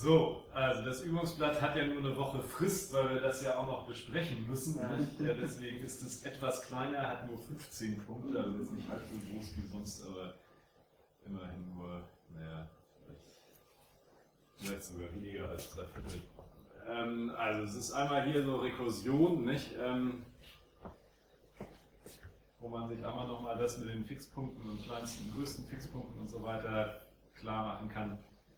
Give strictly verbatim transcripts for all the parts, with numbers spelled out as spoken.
So, also das Übungsblatt hat ja nur eine Woche Frist, weil wir das ja auch noch besprechen müssen. Ja, deswegen ist es etwas kleiner, hat nur fünfzehn Punkte, also ist nicht halb so groß wie sonst, aber immerhin nur, naja, vielleicht sogar weniger als drei Viertel. Ähm, also es ist einmal hier so Rekursion, nicht? Ähm, wo man sich einmal nochmal das mit den Fixpunkten und kleinsten, größten Fixpunkten und so weiter klar machen kann.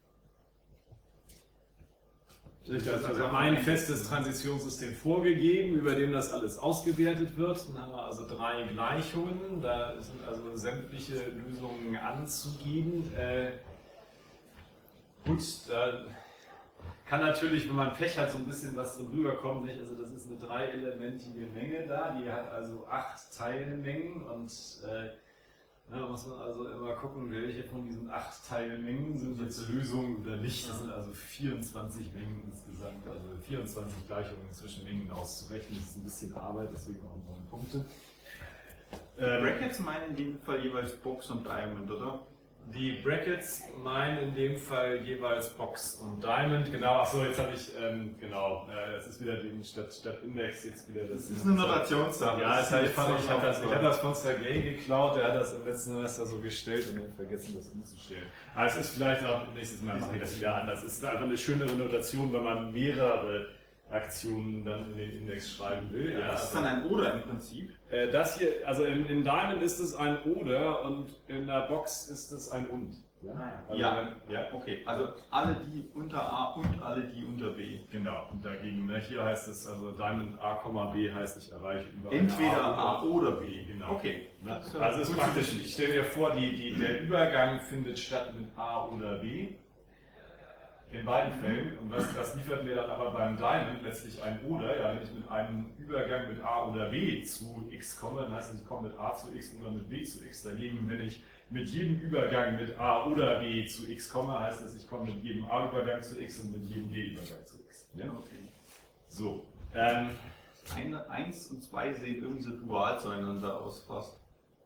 Das ist also ein festes Transitionssystem vorgegeben, über dem das alles ausgewertet wird. Dann haben wir also drei Gleichungen, da sind also sämtliche Lösungen anzugeben. Äh, gut, da kann natürlich, wenn man Pech hat, so ein bisschen was drin rüberkommen. Nicht? Also das ist eine dreielementige Menge da, die hat also acht Teilmengen und äh, da muss man also immer gucken, welche von diesen acht Teilmengen sind jetzt Lösungen oder nicht. Das sind also vierundzwanzig Mengen insgesamt, also vierundzwanzig Gleichungen zwischen Mengen auszurechnen. Das ist ein bisschen Arbeit, deswegen auch neun Punkte. Ähm, Brackets meinen in dem Fall jeweils Box und Diamond, oder? Die Brackets meinen in dem Fall jeweils Box und Diamond. Genau, achso, jetzt habe ich, ähm, genau, äh, das ist wieder den statt, statt Index jetzt wieder das. Das ist eine Notationssache. Ja, das heißt, ich, fand, ich habe das, ich hab das von Sergei geklaut, der hat das im letzten Semester so gestellt und dann vergessen, das umzustellen. Aber es ist vielleicht auch, nächstes Mal mache ich das wieder anders. Es ist einfach eine schönere Notation, wenn man mehrere Aktionen dann in den Index schreiben will. Ja, das ist dann ein Oder im Prinzip. Äh, das hier, also in, in Diamond ist es ein Oder und in der Box ist es ein Und. Ja, also ja. Dann, ja. Okay. Also alle die unter A und alle die unter B. Genau, und dagegen, ne, hier heißt es, also Diamond A, B heißt, ich erreiche über entweder A, A oder B. Genau. Okay. Ne? Also es ist praktisch, ich stelle mir vor, die, die, der Übergang findet statt mit A oder B. In beiden Fällen. Und was, das liefert mir dann aber beim Diamond letztlich ein Oder. Ja, wenn ich mit einem Übergang mit A oder B zu X komme, dann heißt es, ich komme mit A zu X oder mit B zu X. Dagegen, wenn ich mit jedem Übergang mit A oder B zu X komme, heißt es, ich komme mit jedem A-Übergang zu X und mit jedem B-Übergang zu X. Ja? Okay. So. Ähm, Eine, eins und zwei sehen irgendwie so dual zueinander aus fast.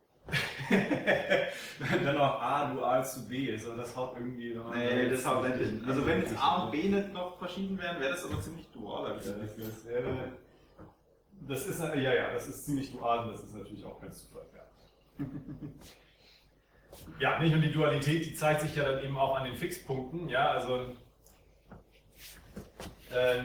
dann noch A dual zu B ist, also das haut irgendwie... Nee, das haut nicht hin. Also wenn jetzt A und B nicht noch verschieden wären, wäre das aber ziemlich dual. Ja, das, wäre, das ist, ja, ja, das ist ziemlich dual und das ist natürlich auch kein Zufall. Ja. Ja, nicht? Und die Dualität, die zeigt sich ja dann eben auch an den Fixpunkten. Ja, also... Ähm,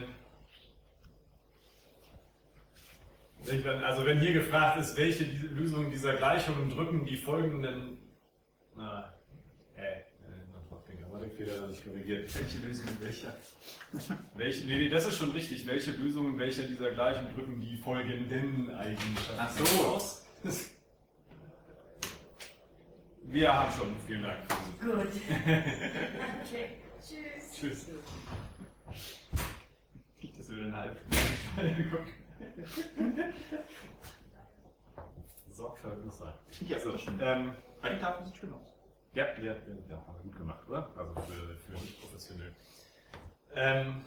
Also wenn hier gefragt ist, welche Lösungen dieser Gleichungen drücken die folgenden... Na, äh, noch den Grammatikfehler noch nicht korrigiert. Welche Lösung welcher? Welche, nee, nee, das ist schon richtig. Welche Lösungen welcher dieser Gleichungen drücken die folgenden Eigenschaften Ach so. aus? Wir haben schon. Vielen Dank. Gut. Okay. Tschüss. Tschüss. Das würde ein halb. Sorgfältig sein. Ja, so, das stimmt. ähm, Die Tafel sieht schön aus. Ja, ja, ja, ja, haben wir gut gemacht, oder? Also für, für nicht professionell. Ähm,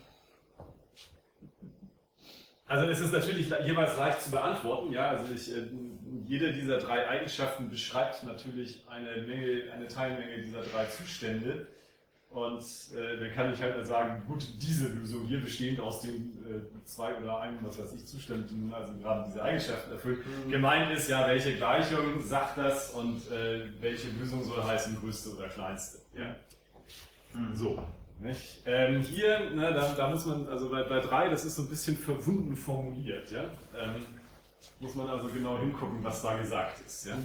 also es ist natürlich jeweils leicht zu beantworten, ja. Also ich, äh, jede dieser drei Eigenschaften beschreibt natürlich eine Menge, eine Teilmenge dieser drei Zustände. Und äh, dann kann ich halt sagen, gut, diese Lösung hier bestehend aus den äh, zwei oder einem, was weiß ich, Zuständen, also gerade diese Eigenschaften erfüllt. Mhm. Gemeint ist ja, welche Gleichung sagt das und äh, welche Lösung soll heißen, größte oder kleinste. Ja. Mhm. So. Nicht? Ähm, hier, ne, da, da muss man, also bei, bei drei, das ist so ein bisschen verwunden formuliert. Ja? Ähm, muss man also genau hingucken, was da gesagt ist. Ja?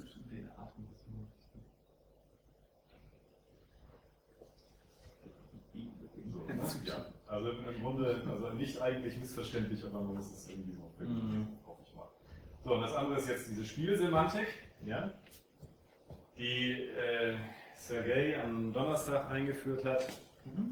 Ja, also im Grunde, also nicht eigentlich missverständlich, aber man muss es irgendwie so finden, mm. hoffe ich mal. So, und das andere ist jetzt diese Spielsemantik, ja, die äh, Sergei am Donnerstag eingeführt hat. Mhm.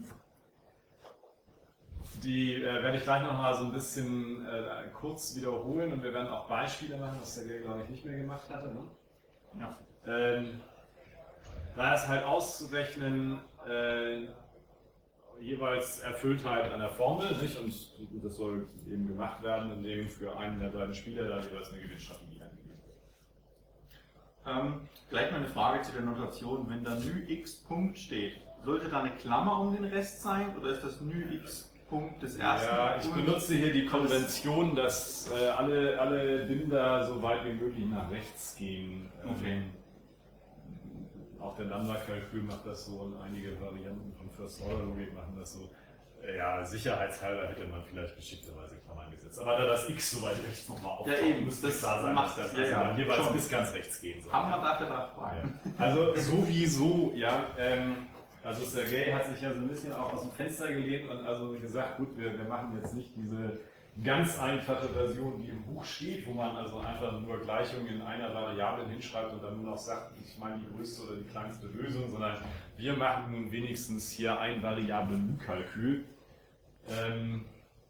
Die äh, werde ich gleich noch mal so ein bisschen äh, kurz wiederholen und wir werden auch Beispiele machen, was Sergei, glaube ich, nicht mehr gemacht hatte. Ne? Ja. Ähm, da ist halt auszurechnen, äh, jeweils Erfülltheit einer Formel, nicht? Und das soll eben gemacht werden, indem für einen der beiden Spieler da jeweils eine Gewinnstrategie angegeben wird. Ähm, gleich mal eine Frage zu der Notation. Wenn da nü x Punkt steht, sollte da eine Klammer um den Rest sein oder ist das Ny-X Punkt des ersten? Ja, ich Punkt? benutze hier die Konvention, dass äh, alle, alle Binder so weit wie möglich nach rechts gehen. Okay. Ähm, auch der Lambda-Kalkül macht das so und einige Varianten von First-Order-Logik machen das so. Äh, ja, sicherheitshalber hätte man vielleicht geschickterweise Klammern gesetzt. Aber da das X so weit rechts nochmal auftaucht, Ja, eben, müsste das klar sein, macht- dass das ja, also ja, dann jeweils schon. bis ganz rechts gehen soll. Haben wir dafür da Fragen? Ja. Also sowieso, ja. Ähm, also Sergei hat sich ja so ein bisschen auch aus dem Fenster gelehnt und also gesagt, gut, wir, wir machen jetzt nicht diese ganz einfache Version, die im Buch steht, wo man also einfach nur Gleichungen in einer Variable hinschreibt und dann nur noch sagt, ich meine die größte oder die kleinste Lösung, sondern wir machen wenigstens hier ein Variablen-Kalkül. Ähm,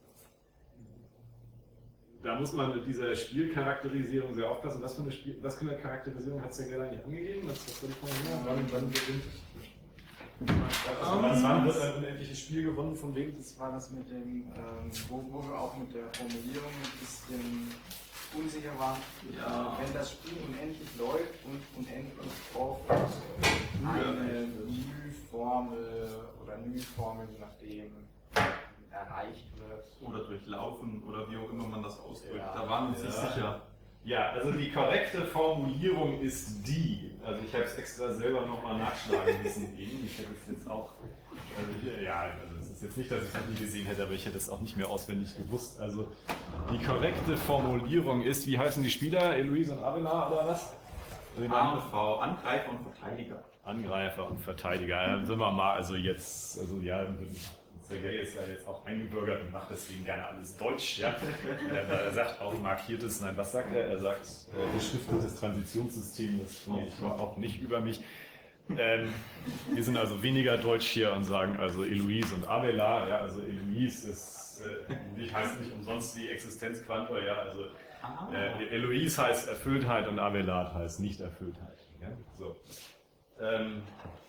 Da muss man mit dieser Spielcharakterisierung sehr aufpassen. Was für eine, Spiel, was für eine Charakterisierung hat Sergei eigentlich angegeben? Was, was soll ich formulieren? Wann, wann gewinnt? Also, wann, wann wird ein unendliches Spiel gewonnen? Von wem? Das war das mit dem, ähm, wo, wo wir auch mit der Formulierung ein bisschen unsicher waren. Ja. Äh, wenn das Spiel unendlich läuft und unendlich oft eine Nü-Formel oder Nü-Formel, je nachdem, erreicht wird. Oder durchlaufen oder wie auch immer man das ausdrückt. Ja. Da waren wir uns nicht Ja. sicher. Ja, also die korrekte Formulierung ist die. Also ich habe es extra selber nochmal nachschlagen müssen eben. Ich hätte es jetzt auch, also hier, ja, also es ist jetzt nicht, dass ich es noch nie gesehen hätte, aber ich hätte es auch nicht mehr auswendig gewusst. Also die korrekte Formulierung ist, wie heißen die Spieler? Eloise und Avila oder was? A und V, Angreifer und Verteidiger. Angreifer und Verteidiger. Ja, dann sind wir mal, also jetzt, also ja, Sergei ist ja jetzt auch eingebürgert und macht deswegen gerne alles Deutsch. Ja. Er sagt auch markiertes, nein, was sagt er? Er sagt äh, beschriftetes Transitionssystem, das finde ich auch nicht über mich. Ähm, wir sind also weniger deutsch hier und sagen also Eloise und Avila. Ja, also Eloise ist, äh, heißt nicht umsonst die Existenzquantor, ja, also Ah. äh, Eloise heißt Erfülltheit und Abelard heißt Nicht-Erfülltheit. Ja? So. Ähm,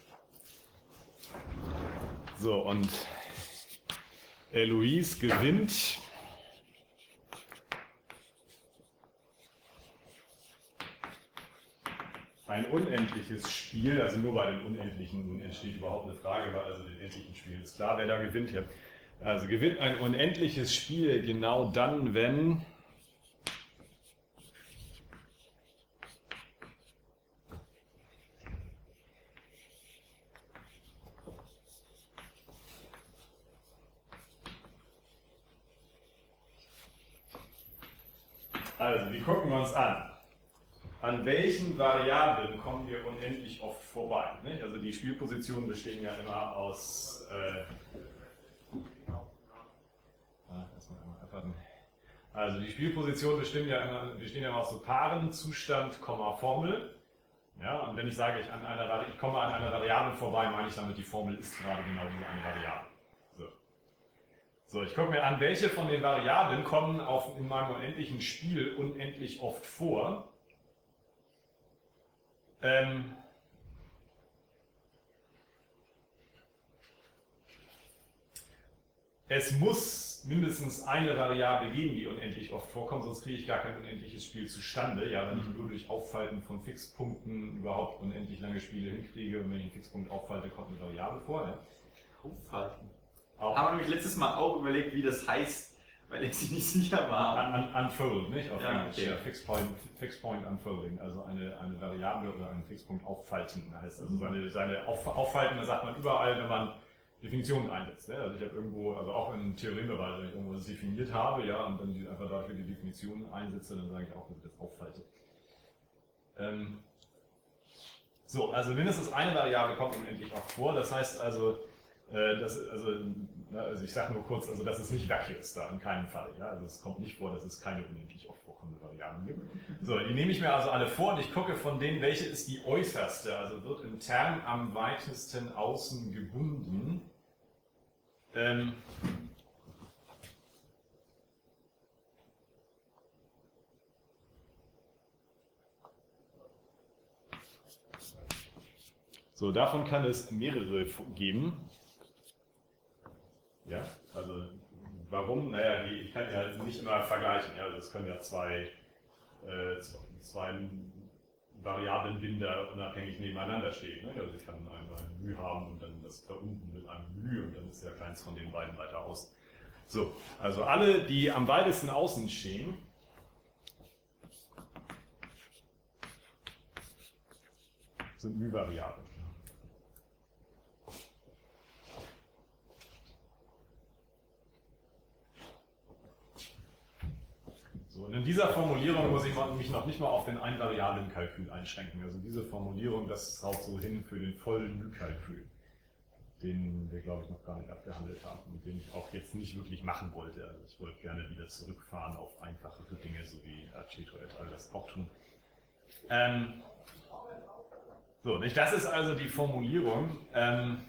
so, und Eloise gewinnt ein unendliches Spiel, also nur bei den Unendlichen entsteht überhaupt eine Frage, bei also den endlichen Spielen ist klar, wer da gewinnt hier. Also gewinnt ein unendliches Spiel genau dann, wenn Also, die gucken wir uns an. An welchen Variablen kommen wir unendlich oft vorbei? Nicht? Also die Spielpositionen bestehen ja immer aus... Äh, ah, erstmal einmal abwarten. Also die Spielpositionen bestehen ja immer, bestehen ja immer aus so Paaren, Zustand, Komma, Formel. Ja, und wenn ich sage, ich, an einer, ich komme an einer Variable vorbei, meine ich damit, die Formel ist gerade genau diese eine Variable. So. So, ich gucke mir an, welche von den Variablen kommen auf, in meinem unendlichen Spiel unendlich oft vor. Ähm, es muss mindestens eine Variable geben, die unendlich oft vorkommt, sonst kriege ich gar kein unendliches Spiel zustande. Ja, wenn ich nur durch Auffalten von Fixpunkten überhaupt unendlich lange Spiele hinkriege und wenn ich einen Fixpunkt auffalte, kommt eine Variable vor. Ja. Aufhalten. Auch Haben wir nämlich letztes Mal auch überlegt, wie das heißt, weil ich sich nicht sicher war. Un, un, unfold, nicht? Auf Ja, Englisch. okay. Ja, Fixed Point, Fixed Point Unfolding, also eine, eine Variable oder einen Fixpunkt auffalten. Heißt also seine, seine Auf, Auffalten, das sagt man überall, wenn man Definitionen einsetzt. Ne? Also ich habe irgendwo, also auch in Theorembeweis, wenn ich irgendwo das definiert habe, ja, und dann die, einfach dafür die Definition einsetze, dann sage ich auch, dass ich das auffalte. Ähm, so, also mindestens eine Variable kommt unendlich oft vor. Das heißt also, äh, das, also, na, also ich sage nur kurz, also das ist nicht vacuous da, in keinem Fall. Ja? Also es kommt nicht vor, dass es keine unendlich oft vorkommende Variablen gibt. So, die nehme ich mir also alle vor und ich gucke von denen, welche ist die äußerste, also wird im Term am weitesten außen gebunden. Ähm, so, davon kann es mehrere geben. Ja, also warum? Naja, die, ich kann ja nicht immer vergleichen. Ja, also es können ja zwei, äh, zwei Variablenbinder unabhängig nebeneinander stehen. Ne? Also ich kann einmal ein μ haben und dann das verbunden mit einem μ und dann ist ja keins von den beiden weiter außen. So, also alle, die am weitesten außen stehen, sind μ-Variablen. So, und in dieser Formulierung muss ich mich noch nicht mal auf den Einvariablenkalkül einschränken. Also diese Formulierung, das haut so hin für den vollen μ-Kalkül, den wir, glaube ich, noch gar nicht abgehandelt haben und den ich auch jetzt nicht wirklich machen wollte. Also ich wollte gerne wieder zurückfahren auf einfachere Dinge, so wie Aceto et al. Das auch tun. Ähm, so, nicht? Das ist also die Formulierung. Ähm,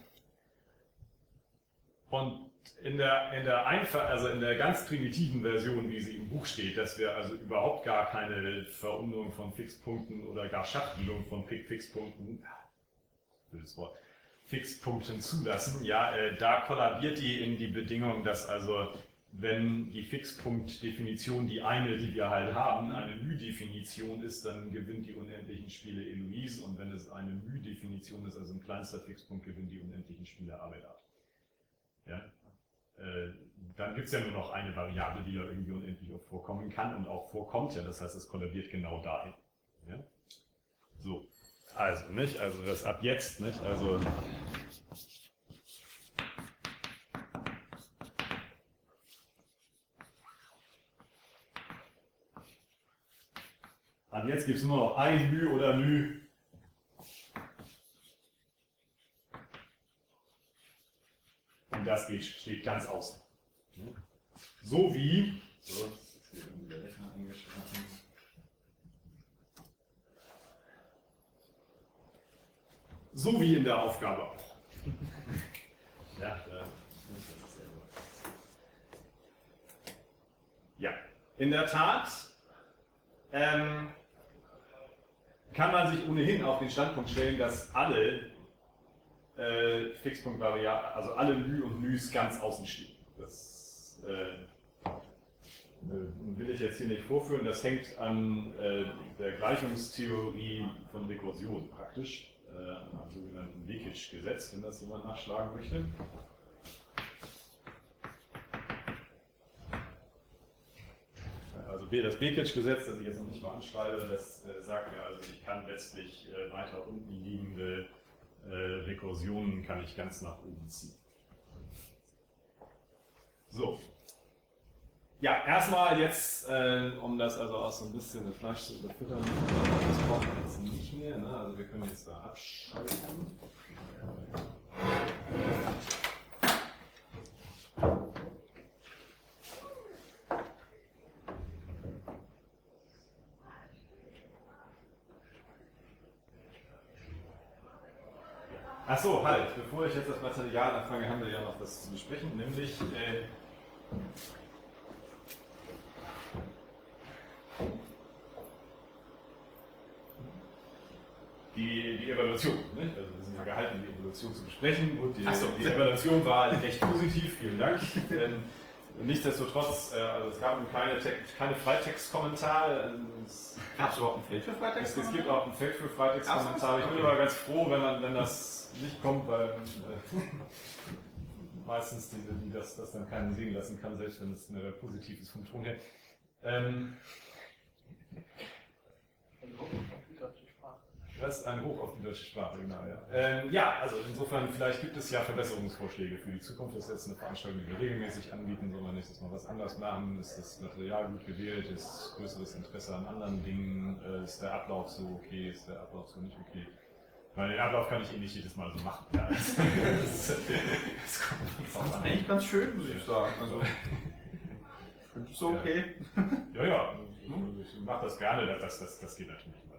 und in der, in der einfach, also in der ganz primitiven Version, wie sie im Buch steht, dass wir also überhaupt gar keine Verunterung von Fixpunkten oder gar Schachtelung von Fixpunkten, blödes Wort, Fixpunkten zulassen, ja, äh, da kollabiert die in die Bedingung, dass also, wenn die Fixpunktdefinition, die eine, die wir halt haben, eine μ-Definition ist, dann gewinnt die unendlichen Spiele Eloise, und wenn es eine μ-Definition ist, also ein kleinster Fixpunkt, gewinnt die unendlichen Spiele Abelard. Ja? Äh, dann gibt es ja nur noch eine Variable, die da irgendwie unendlich oft vorkommen kann und auch vorkommt, ja, das heißt, es kollabiert genau dahin. Ja? So. Also, nicht? Also das ab jetzt, nicht? Also ab jetzt gibt es nur noch ein μ oder μ. Und das geht, steht ganz außen. So wie so, jetzt ist hier der Rechner eingeschaltet. So wie in der Aufgabe auch. Ja, da, ja, in der Tat ähm, kann man sich ohnehin auf den Standpunkt stellen, dass alle äh, Fixpunktvariablen, also alle μ und μ's ganz außen stehen. Das äh, will ich jetzt hier nicht vorführen, das hängt an äh, der Gleichungstheorie von Rekursion praktisch. Am sogenannten Leakage-Gesetz, wenn das jemand nachschlagen möchte. Also das Leakage-Gesetz, das ich jetzt noch nicht mal anschreibe, das äh, sagt mir, also ich kann letztlich äh, weiter unten liegende äh, Rekursionen kann ich ganz nach oben ziehen. So. Ja, erstmal jetzt, äh, um das also auch so ein bisschen mit Fleisch zu überfüttern, das brauchen wir jetzt nicht mehr, ne? Also wir können jetzt da abschalten. Ach so, halt, bevor ich jetzt das Material anfange, haben wir ja noch was zu besprechen, nämlich äh, Die, die Evaluation. Ne? Also wir sind ja gehalten, die Evaluation zu besprechen. Und die, so. die Evaluation war recht positiv, vielen Dank. ähm, nichtsdestotrotz, äh, also es gab keine, keine Freitextkommentare. Gab es überhaupt ein Feld für Es, es gibt auch ein Feld für Freitextkommentare. Ich bin aber ganz froh, wenn, man, wenn das nicht kommt, weil äh, meistens diese, die das, das dann keinen sehen lassen kann, selbst wenn es eine positiv ist vom Ton her. Ähm, Das ist ein Hoch auf die deutsche Sprache, genau. Ja. Ähm, ja, also insofern, vielleicht gibt es ja Verbesserungsvorschläge für die Zukunft. Das ist jetzt eine Veranstaltung, die wir regelmäßig anbieten. Sollen wir nächstes Mal was anders machen? Ist das Material gut gewählt? Ist größeres Interesse an anderen Dingen? Ist der Ablauf so okay? Ist der Ablauf so nicht okay? Weil den Ablauf kann ich eh nicht jedes Mal so machen. Ja, das, das, das, das kommt das ist eigentlich ganz schön, muss ich sagen. Also, ist so okay. Ja, ja, ich mache das gerne. Das, das, das geht natürlich nicht.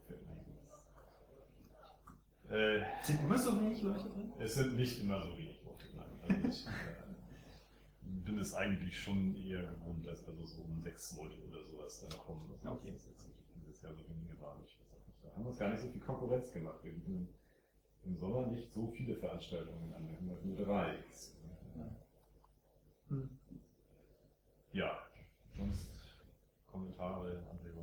Äh, sind immer so wenig Leute drin? Es sind nicht immer so wenig Leute drin. Also ich äh, bin es eigentlich schon eher gewohnt, dass also so um sechs Leute oder sowas dann kommen. Das okay. Ist jetzt dieses Jahr so wenige waren. Da haben wir uns gar nicht so viel Konkurrenz gemacht. Wir bieten im Sommer nicht so viele Veranstaltungen an. Wir haben nur drei. Ja. Hm. Ja, sonst Kommentare, Anregungen.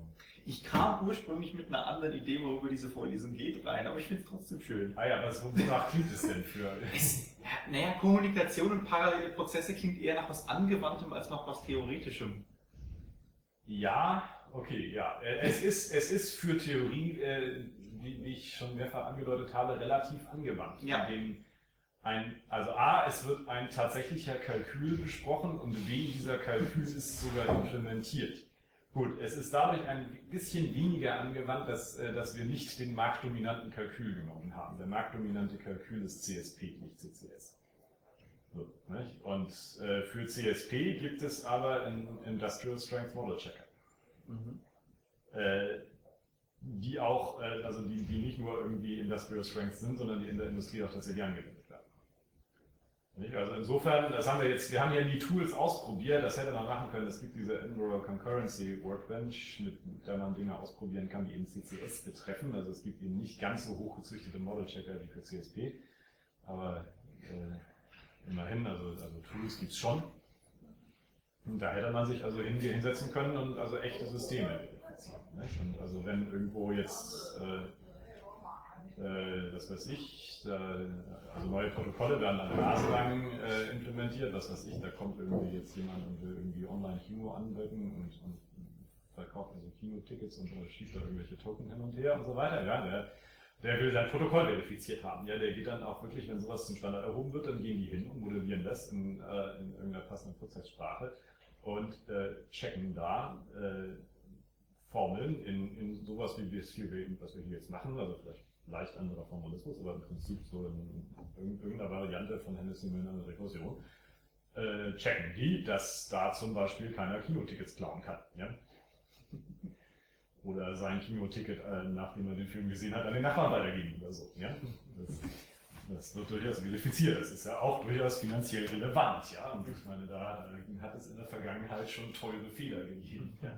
Ich kam ursprünglich mit einer anderen Idee, worüber diese Vorlesung geht, rein, aber ich finde es trotzdem schön. Ah ja, was, wonach klingt es denn für? Es, naja, Kommunikation und parallele Prozesse klingt eher nach was Angewandtem als nach was Theoretischem. Ja, okay, ja. Äh, Es ist, es ist für Theorie, äh, wie, wie ich schon mehrfach angedeutet habe, relativ angewandt. Ja. Indem ein, also A, es wird ein tatsächlicher Kalkül besprochen und B, dieser Kalkül ist sogar implementiert. Gut, es ist dadurch ein bisschen weniger angewandt, dass, äh, dass wir nicht den marktdominanten Kalkül genommen haben. Der marktdominante Kalkül ist C S P, nicht C C S. So, nicht? Und äh, für C S P gibt es aber einen Industrial Strength Model Checker. Mhm. Äh, die auch, äh, also die, die nicht nur irgendwie Industrial Strength sind, sondern die in der Industrie auch tatsächlich angewendet werden. Nicht? Also insofern, das haben wir jetzt, wir haben ja die Tools ausprobiert, das hätte man machen können. Es gibt diese Edinburgh Concurrency Workbench, mit der man Dinge ausprobieren kann, die eben C C S betreffen. Also es gibt eben nicht ganz so hochgezüchtete Model Checker wie für C S P, aber äh, immerhin, also, also Tools gibt es schon. Und da hätte man sich also hinsetzen können und also echte Systeme verifizieren. Nicht? Und also wenn irgendwo jetzt, äh, äh, was weiß ich, da, also neue Protokolle werden an der Nase lang äh, implementiert, was weiß ich, da kommt irgendwie jetzt jemand und will irgendwie Online-Kino anbieten und, und verkauft also Kinotickets und äh, schiebt da irgendwelche Token hin und her und so weiter. Ja, der, der will sein Protokoll verifiziert haben. Ja, der geht dann auch wirklich, wenn sowas zum Standard erhoben wird, dann gehen die hin und modellieren das in, äh, in irgendeiner passenden Prozesssprache und äh, checken da äh, Formeln in, in sowas, wie wir es hier, was wir hier jetzt machen, also vielleicht leicht anderer Formalismus, aber im Prinzip so in irgendeiner Variante von Hennessy-Millner Rekursion, äh, checken die, dass da zum Beispiel keiner Kinotickets klauen kann. Ja? Oder sein Kinoticket, äh, nachdem er den Film gesehen hat, an den Nachbarn weitergeben oder so. Ja? Das, das wird durchaus verifiziert. Das ist ja auch durchaus finanziell relevant. Ja? Und ich meine, da hat es in der Vergangenheit schon teure Fehler gegeben. Ja?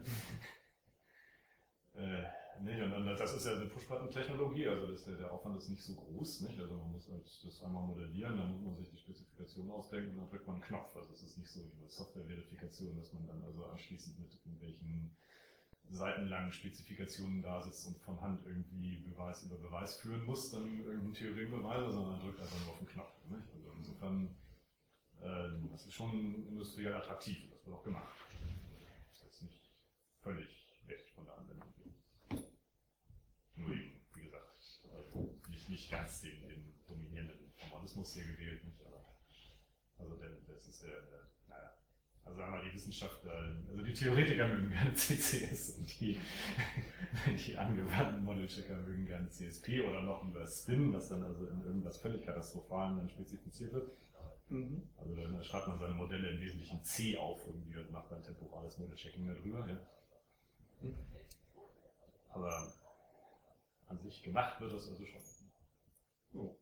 äh, nicht? Und dann, das ist ja eine Push-Button-Technologie, also das, der, der Aufwand ist nicht so groß. Nicht? Also man muss halt das einmal modellieren, dann muss man sich die Spezifikation ausdenken und dann drückt man einen Knopf. Also es ist nicht so wie eine Software-Verifikation, dass man dann also anschließend mit irgendwelchen seitenlangen Spezifikationen da sitzt und von Hand irgendwie Beweis über Beweis führen muss, dann irgendein Theorembeweise, sondern drückt einfach nur auf den Knopf. Nicht? Also insofern, äh, das ist schon industriell attraktiv, das wird auch gemacht. Das ist jetzt nicht völlig weg von der Anwendung. Nur eben, wie gesagt, also nicht, nicht ganz den, den dominierenden Formalismus hier gewählt, nicht, aber also der, das ist der, der naja. Also sagen wir mal, die Wissenschaftler, also die Theoretiker mögen gerne C C S und die, die angewandten Model-Checker mögen gerne C S P oder noch über Spin, was dann also in irgendwas völlig Katastrophalen dann spezifiziert wird. Mhm. Also dann schreibt man seine Modelle im Wesentlichen C auf irgendwie und macht dann temporales Model-Checking darüber. Ja. Mhm. Aber an sich gemacht wird das also schon. So.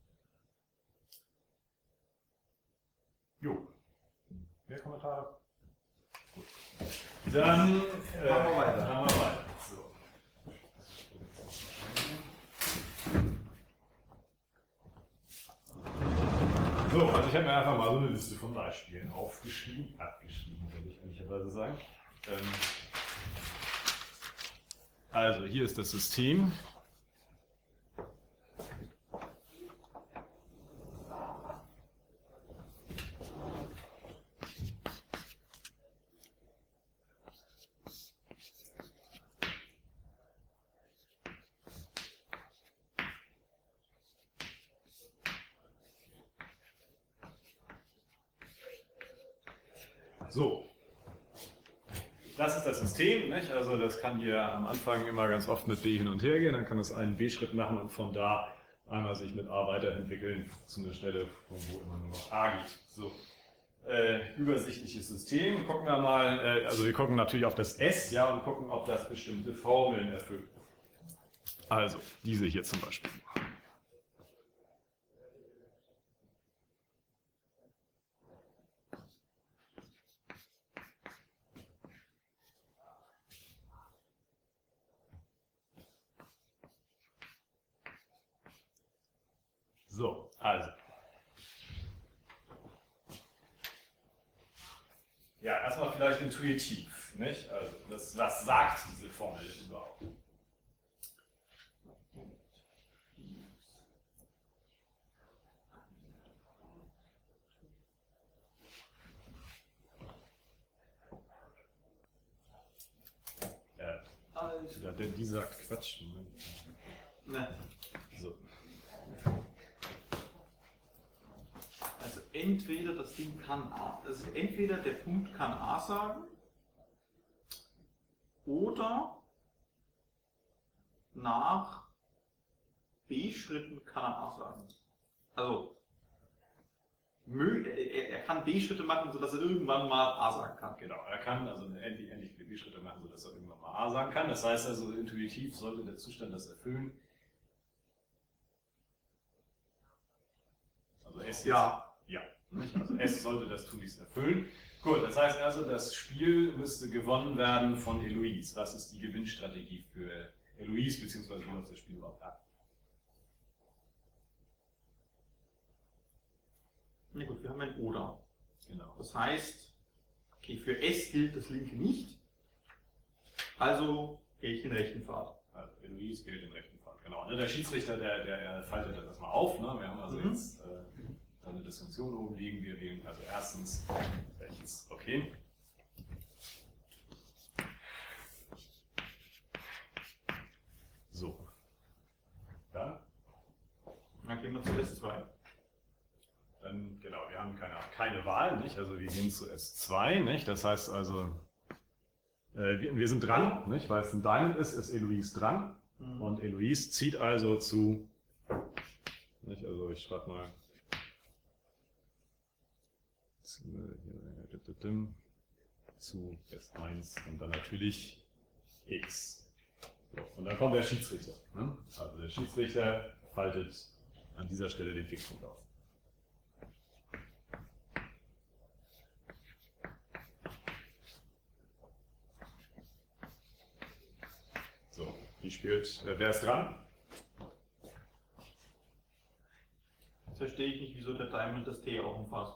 Jo. Mehr Kommentare? Gut. Dann äh, machen wir weiter. Machen wir weiter. So. So, also ich habe mir einfach mal so eine Liste von Beispielen aufgeschrieben, abgeschrieben, würde ich ehrlicherweise sagen. Ähm, also hier ist das System. So, das ist das System, nicht? Also das kann hier am Anfang immer ganz oft mit B hin und her gehen, dann kann es einen B-Schritt machen und von da einmal sich mit A weiterentwickeln zu einer Stelle, von wo immer nur noch A geht. So, äh, übersichtliches System, gucken wir mal, äh, also wir gucken natürlich auf das S, ja, und gucken, ob das bestimmte Formeln erfüllt. Also, diese hier zum Beispiel. So, also. Ja, erstmal vielleicht intuitiv. Nicht? Also, das, was sagt diese Formel überhaupt? Ja, der, die sagt Quatsch. Ne. So. Also entweder das Ding kann A, also entweder der Punkt kann A sagen oder nach B Schritten kann er A sagen. Also mö- er, er kann B Schritte machen, sodass er irgendwann mal A sagen kann. Genau, er kann also endlich, endlich viele B-Schritte machen, sodass er irgendwann mal A sagen kann. Das heißt also, intuitiv sollte der Zustand das erfüllen. Also S Ja. ja. Also S sollte das tunlichst erfüllen. Gut, das heißt also, das Spiel müsste gewonnen werden von Eloise. Was ist die Gewinnstrategie für Eloise, beziehungsweise wie läuft das Spiel überhaupt ab? Na gut, wir haben ein Oder. Genau. Das heißt, okay, für S gilt das linke nicht, also gehe ich den rechten Pfad. Also Eloise gilt den rechten Pfad. Genau. Der Schiedsrichter, der, der, der faltet das erstmal auf. Ne? Wir haben also Mhm. jetzt äh, eine Distinktion oben liegen. Wir wählen also erstens rechts. Okay. So. Dann, Dann gehen wir zu S zwei. dann, genau, wir haben keine, keine Wahl, nicht? Also wir gehen zu S zwei, nicht? Das heißt also, äh, wir, wir sind dran, nicht? Weil es ein Diamond ist, ist Eloise dran. Mhm. Und Eloise zieht also zu, nicht? Also ich schreibe mal, zu, zu S eins und dann natürlich X. So, und dann kommt der Schiedsrichter. Ne? Also der Schiedsrichter faltet an dieser Stelle den Fixpunkt auf. So, die spielt, äh, wer ist dran? Jetzt verstehe ich nicht, wieso der Diamond das T auch umfasst.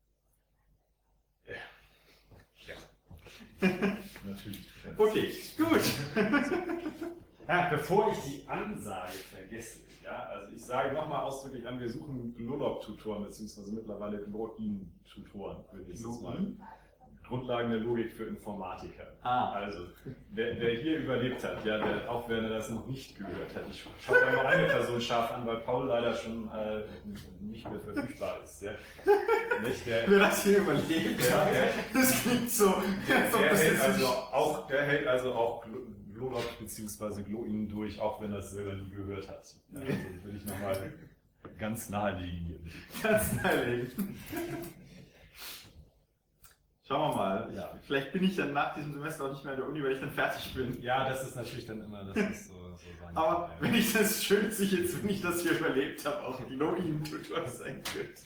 Natürlich. Okay, gut. Ja, bevor ich die Ansage vergesse, ja, also ich sage nochmal ausdrücklich an, wir suchen Glolop-Tutoren, beziehungsweise mittlerweile Glogin-Tutoren für nächstes Mal. Grundlagen der Logik für Informatiker. Ah. Also, wer, wer hier überlebt hat, ja, der, auch wenn er das noch nicht gehört hat, ich schaue da noch eine Person scharf an, weil Paul leider schon äh, nicht mehr verfügbar ist. Ja. Nicht der, Wer das hier überlebt, Ja, der- das klingt so. als ob der, das hält jetzt also nicht- auch, der hält also auch Glolop bzw. Gloin durch, auch wenn er es selber nie gehört hat. Ja, also will ich nochmal ganz nahelegen hier. Ganz naheliegend. Schauen wir mal. Ja. Vielleicht bin ich dann nach diesem Semester auch nicht mehr an der Uni, weil ich dann fertig bin. Ja, das ist natürlich dann immer, das ist so, so sein. Aber wenn ich das schön, dass ich jetzt, wenn ich das hier überlebt habe, auch die Login-Tutor sein könnte.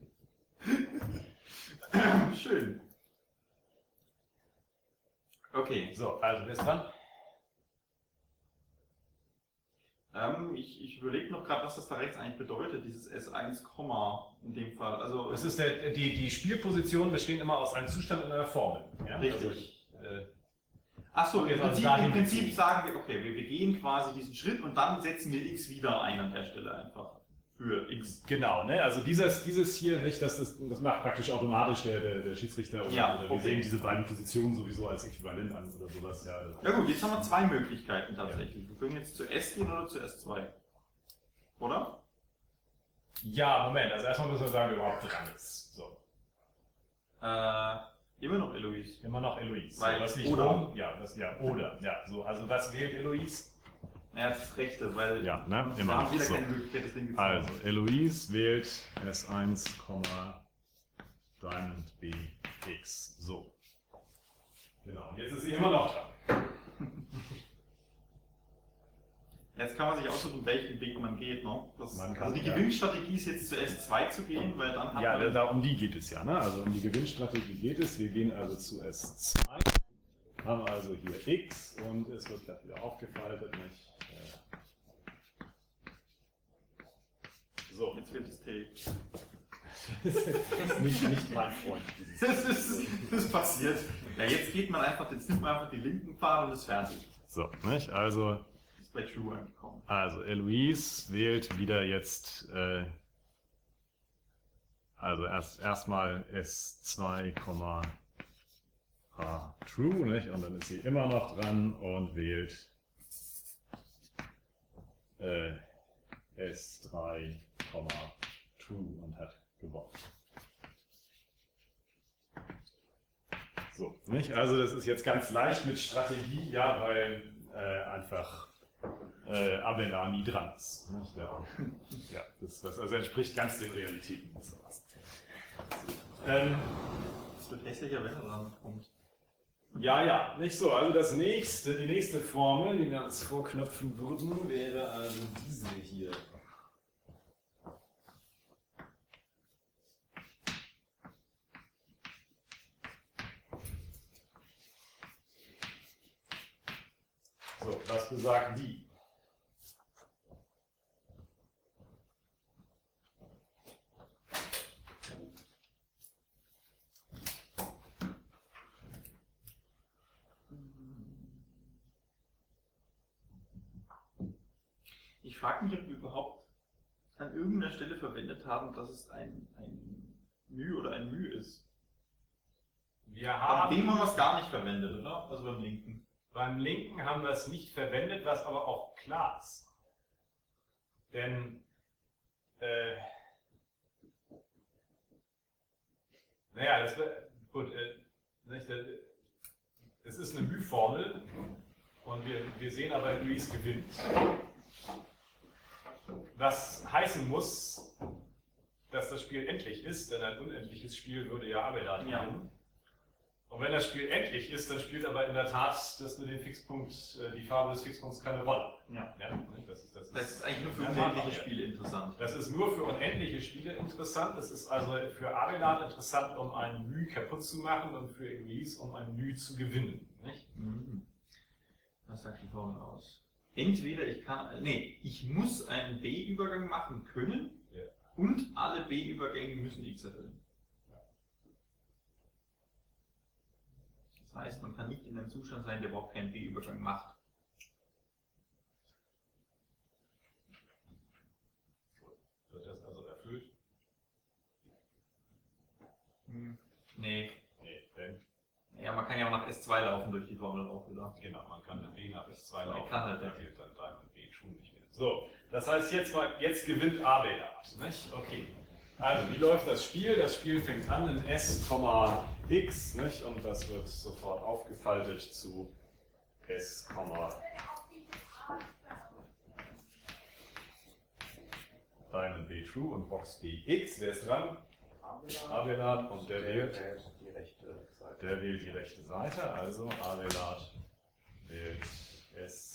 Schön. Okay. So, also wer ist dran? Ähm, ich ich überlege noch gerade, was das da rechts eigentlich bedeutet, dieses S eins, in dem Fall. Also, Das ist der, die, die Spielpositionen bestehen immer aus einem Zustand und einer Formel. Ja? Richtig. Also, äh, Achso, im Also Prinzip, dahin im Prinzip beziehen. sagen wir, okay, wir, wir gehen quasi diesen Schritt und dann setzen wir x wieder ein an der Stelle einfach. Für x. genau, ne? Also dieses, dieses hier, nicht, das, ist, das macht praktisch automatisch der, der, der Schiedsrichter. Oder, Ja, oder wir okay. sehen diese beiden Positionen sowieso als äquivalent an oder sowas. Ja, Ja gut, jetzt haben wir zwei Möglichkeiten tatsächlich. Wir können jetzt zu S gehen oder zu S zwei. Oder? ja, Moment, also erstmal müssen wir sagen, wer überhaupt dran ist. So, Äh, immer noch Eloise. immer noch Eloise. Weil- so, das liegt oder. oben. Ja, das, ja, oder. Ja, so, also was wählt Eloise? Ja, das ist rechte, weil Ja, ne? wir Immer haben noch. wieder So. keine Möglichkeit, das Ding zu Also, Eloise wählt S eins, Diamond B X. So. Genau, jetzt ist sie immer noch dran. Jetzt kann man sich aussuchen, welchen Weg man geht. Ne? Das, Man kann, also die ja. Gewinnstrategie ist jetzt zu S zwei zu gehen, weil dann hat Ja, man... da, um die geht es ja, ne? Also um die Gewinnstrategie geht es. Wir gehen also zu S zwei, haben also hier X und es wird gleich wieder aufgefaltet. Nicht? Äh, So, Jetzt wird es T. Das ist nicht, nicht mein Freund. Das ist, das ist passiert. Ja, jetzt geht man einfach, jetzt nimmt man einfach die linken Pfade und ist fertig. So, nicht? Also, Ist bei True angekommen. also Eloise wählt wieder jetzt, äh, also erst erstmal S zwei, H True, nicht? Und dann ist sie immer noch dran und wählt äh, S drei, True und hat gewonnen. So, nicht? Also das ist jetzt ganz leicht mit Strategie, ja, weil äh, einfach äh, Abela nie dran ist. Nicht? Ja, ja das, das also entspricht ganz den Realitäten. Und sowas. Ähm, Es wird hässlicher, wenn er dran kommt. ja, ja, nicht so. Also das nächste, die nächste Formel, die wir uns vorknöpfen würden, wäre also diese hier. So, was besagt die? Ich frage mich, ob wir überhaupt an irgendeiner Stelle verwendet haben, dass es ein, ein Mü oder ein Mü ist. Wir Beim haben dem haben wir es gar nicht verwendet, oder? Also beim linken. Beim linken haben wir es nicht verwendet, was aber auch klar ist. Denn äh, naja, das wär, gut, äh, nicht, äh, es ist eine Mü-Formel und wir, wir sehen aber, Luis gewinnt. Was heißen muss, dass das Spiel endlich ist, denn ein unendliches Spiel würde ja Abelard gewinnen. Und wenn das Spiel endlich ist, dann spielt aber in der Tat das mit dem Fixpunkt, die Farbe des Fixpunkts keine Rolle. Ja. Ja, das, ist, das, ist, Das ist eigentlich nur für Ja, unendliche ja. Spiele interessant. das ist nur für unendliche Spiele interessant. Das ist also für Abelard interessant, um ein Mü kaputt zu machen und für Eloise, um ein Mü zu gewinnen. Nicht? Mhm. Was sagt die Formel aus? Entweder ich kann, nee, ich muss einen B-Übergang machen können Ja. und alle B-Übergänge müssen X erfüllen. Das heißt, man kann nicht in einem Zustand sein, der überhaupt keinen B-Übergang macht. Wird das also erfüllt? Hm. Nee. Nee, denn Ja, man kann ja auch nach S zwei laufen durch die Formel auch wieder. genau, man kann mit B nach S zwei Man laufen, kann halt, da ja. gilt dann drei und B schon nicht mehr. So, das heißt, jetzt, mal, jetzt gewinnt Abelard. Nicht? Okay. Also, wie läuft das Spiel? Das Spiel fängt an in S, X, nicht? Und das wird sofort aufgefaltet zu S, Diamond B True und Box B X. Wer ist dran? Abelard und der wählt, die rechte Seite. der wählt die rechte Seite. Also Abelard wählt S,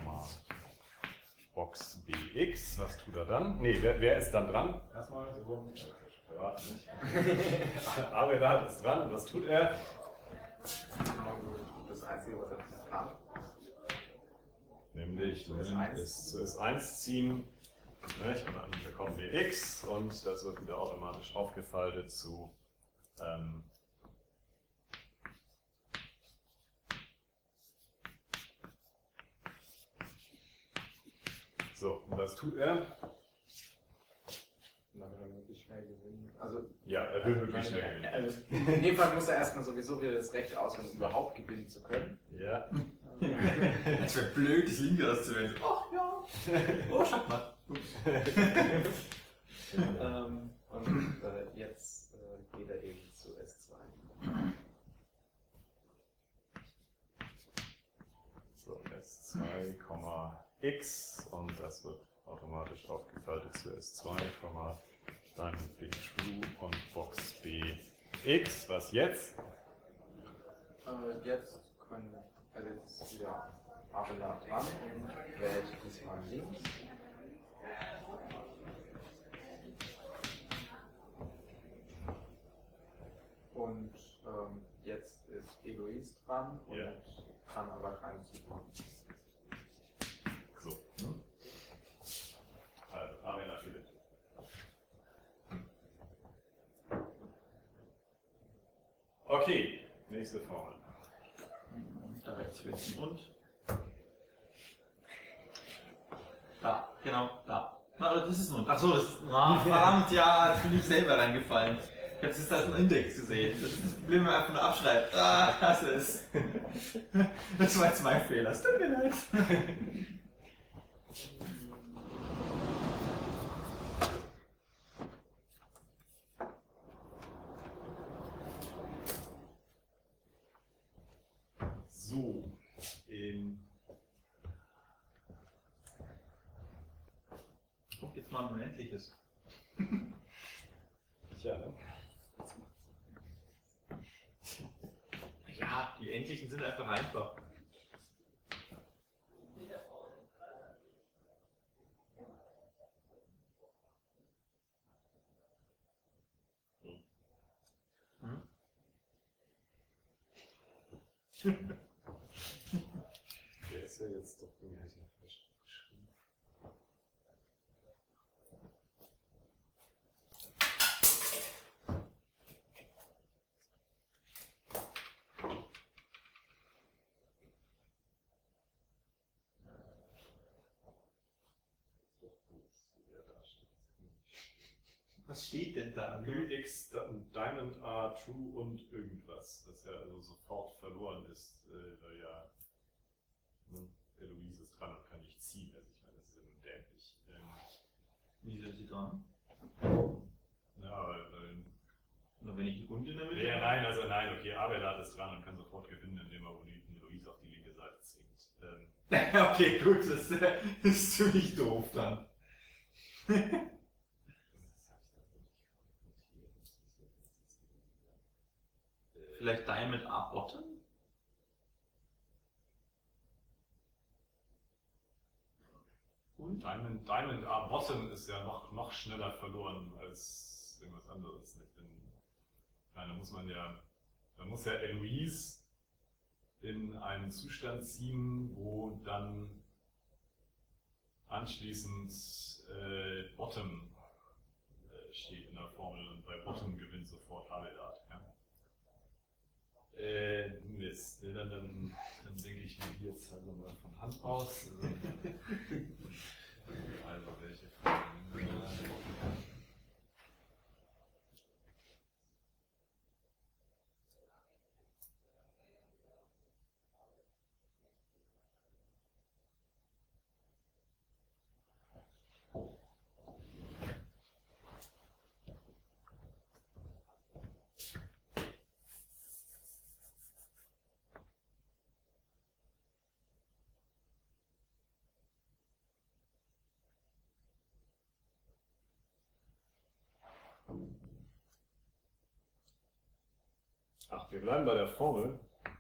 Box B X. Was tut er dann? Ne, wer, wer ist dann dran? Erstmal so. Ja, nicht. Abelard ist dran. Was tut er? Das Einzige, was er kann. Nämlich Zu S nimmt eins. es zu S eins ziehen. Nicht? Und dann bekommen wir X und das wird wieder automatisch aufgefaltet zu ähm, so, und was tut er? Und dann wird er möglichst schnell gewinnen. Also, Ja, er will wirklich schnell gewinnen. also, in dem Fall muss er erstmal sowieso wieder das Recht auswählen, um überhaupt gewinnen zu können. Ja. Es wäre blöd, das linke auszuwählen. Ach ja. Oh, schaut mal. ähm, und äh, jetzt äh, geht er eben zu S zwei. So, S zwei, X und das wird automatisch aufgefaltet zu S zwei, Diamond B True und Box B X. Was jetzt? Äh, jetzt können, also jetzt ist wieder Abelard dran und wählt diesmal links. Und ähm, jetzt ist Eloise dran und Ja. kann aber keinen Zug machen. So. Ne? Also, Abelard gewinnt. Okay, nächste Formel. Da rechts wissen und. Da, genau, da. Na, das ist nun. Achso, das. Ah, verdammt, ja, da bin ich selber reingefallen. Ich habe es als einen Index gesehen. Das ist das Problem, wenn man einfach nur abschreibt. Ah, das ist. Das war jetzt mein Fehler. Es tut mir leid. So, ähm, Guck jetzt mal ein unendliches. tja, ne? Ja, die endlichen sind einfach einfach. Hm? Der ist ja jetzt doch irgendwie falsch geschrieben. Was steht denn da? X, Diamond R, True und irgendwas, das ja also sofort verloren ist, äh, weil ja ne, Eloise ist dran und kann nicht ziehen. Also ich meine, das ist ja nun dämlich. Ähm, Wie sind sie dran? ja, weil, weil Nur wenn ich die Hunde in der Mitte ja, nein, also nein, okay, Abelard ist dran und kann sofort gewinnen, indem er Eloise auf die linke Seite zwingt. Ähm, Okay, gut, das äh, ist ziemlich doof dann. Vielleicht Diamond A Bottom? Und Diamond, Diamond R Bottom ist ja noch, noch schneller verloren als irgendwas anderes. Nicht? Denn, nein, da muss man ja, da muss ja Eloise in einen Zustand ziehen, wo dann anschließend äh, Bottom äh, steht in der Formel und bei Bottom gewinnt sofort Abelard. Ja? Äh, Mist, ne, dann, dann, dann denke ich mir die jetzt halt nochmal von Hand aus. Also welche Fragen? Ach, wir bleiben bei der Formel.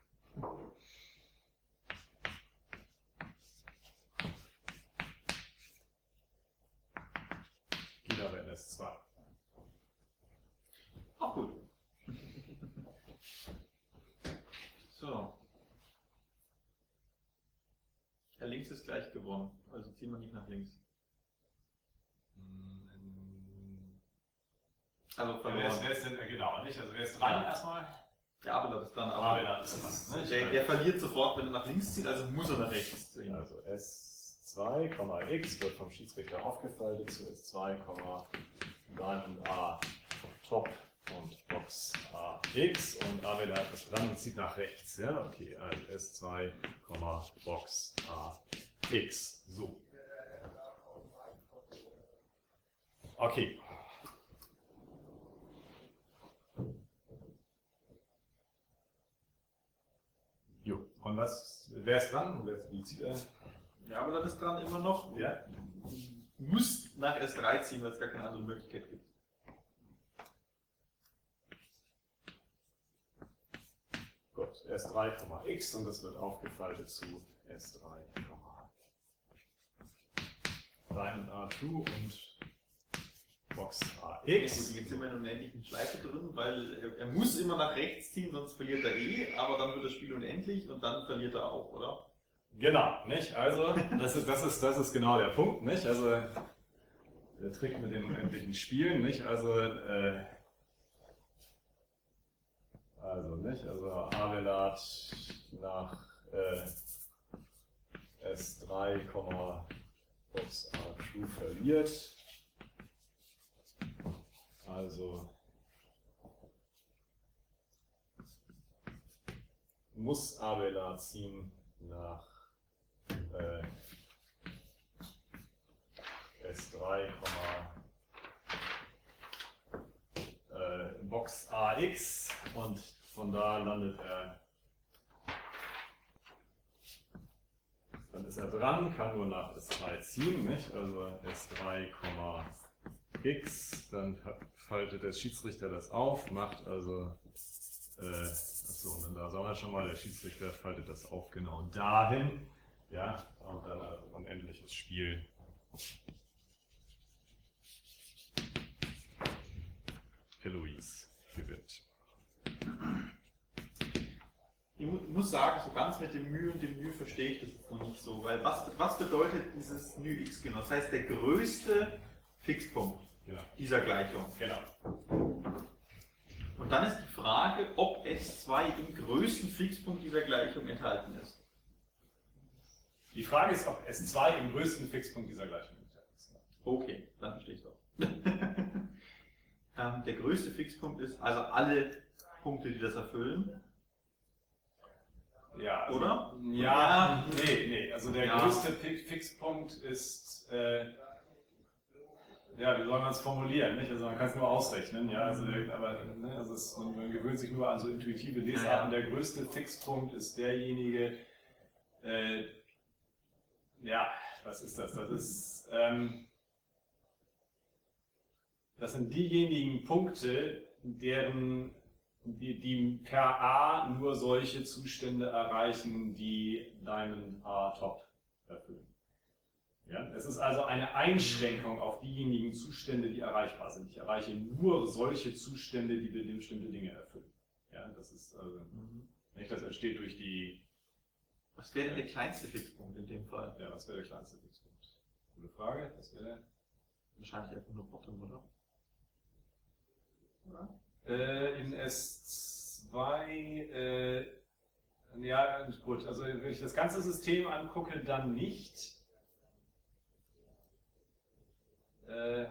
Geht aber in S zwei. Auch gut. So. Ja, links ist gleich gewonnen, also ziehen wir nicht nach links. Also Ja, wer, ist, verloren. wer ist denn, äh, genau, nicht? Also wer ist dran erstmal? Der Abelard ist dran, aber Abelard ist dran. Ne? der, der verliert sofort, wenn er nach links zieht, also muss er nach rechts ziehen. Also S zwei, x wird vom Schiedsrichter aufgefaltet zu S zwei, Diamond A Top und Box A X und Abelard ist dran und zieht nach rechts. Ja, okay, also S zwei, Box A X. So. Okay. Jo, und was, wer ist dran? Wer, wie zieht er? Ja, aber das ist dran immer noch. Ja. Muss nach S drei ziehen, weil es gar keine andere Möglichkeit gibt. Gut, S drei, x und das wird aufgefaltet zu S drei, Diamond R zwei und Box A X. Jetzt sind wir in einer unendlichen Schleife drin, weil er, er muss immer nach rechts ziehen, sonst verliert er eh, aber dann wird das Spiel unendlich und dann verliert er auch, oder? Genau, nicht? Also, das ist, das ist, das ist genau der Punkt, nicht? Also, der Trick mit den unendlichen Spielen, nicht? Also, äh, also nicht? Also A-Velat nach äh, S drei, Box A True verliert. Also muss A-Velat ziehen nach äh, S drei, äh, Box A X und von da landet er, dann ist er dran, kann nur nach S drei ziehen, nicht? Also S drei, X, dann faltet der Schiedsrichter das auf, macht also, äh, achso, und dann da sagen wir schon mal, der Schiedsrichter faltet das auf genau dahin, ja, und dann also unendliches Spiel. Heloise gewinnt. Ich mu- muss sagen, so ganz mit dem Mühe und dem Mühe verstehe ich das jetzt noch nicht so, weil was, was bedeutet dieses Nü x genau? Das heißt, der größte Fixpunkt Genau. dieser Gleichung. Genau. Und dann ist die Frage, ob S zwei im größten Fixpunkt dieser Gleichung enthalten ist. Die Frage ist, ob S zwei im größten Fixpunkt dieser Gleichung ist. Okay, dann verstehe ich es auch. ähm, der größte Fixpunkt ist also alle Punkte, die das erfüllen. Ja, also, Oder? Ja, Ja. nee, nee. Also der Ja. größte Fi- Fixpunkt ist, äh, ja, wie soll man es formulieren? Nicht? Also man kann es nur ausrechnen, ja. Also, der, aber ne, also es, man, man gewöhnt sich nur an so intuitive Lesarten. Ja, ja. Der größte Fixpunkt ist derjenige, äh, ja, was ist das? Das ist, ähm, das sind diejenigen Punkte, deren Die, die per A nur solche Zustände erreichen, die deinen A-Top erfüllen. Ja? Es ist also eine Einschränkung auf diejenigen Zustände, die erreichbar sind. Ich erreiche nur solche Zustände, die bestimmte Dinge erfüllen. Ja? Das ist also, nicht, das entsteht durch die. Was wäre denn der kleinste Fixpunkt in dem Fall? Ja, was wäre der kleinste Fixpunkt? Gute Frage. Was wäre Wahrscheinlich einfach nur Bottom, oder? der? Äh, in S zwei, äh, ja gut, also wenn ich das ganze System angucke, dann nicht. Äh,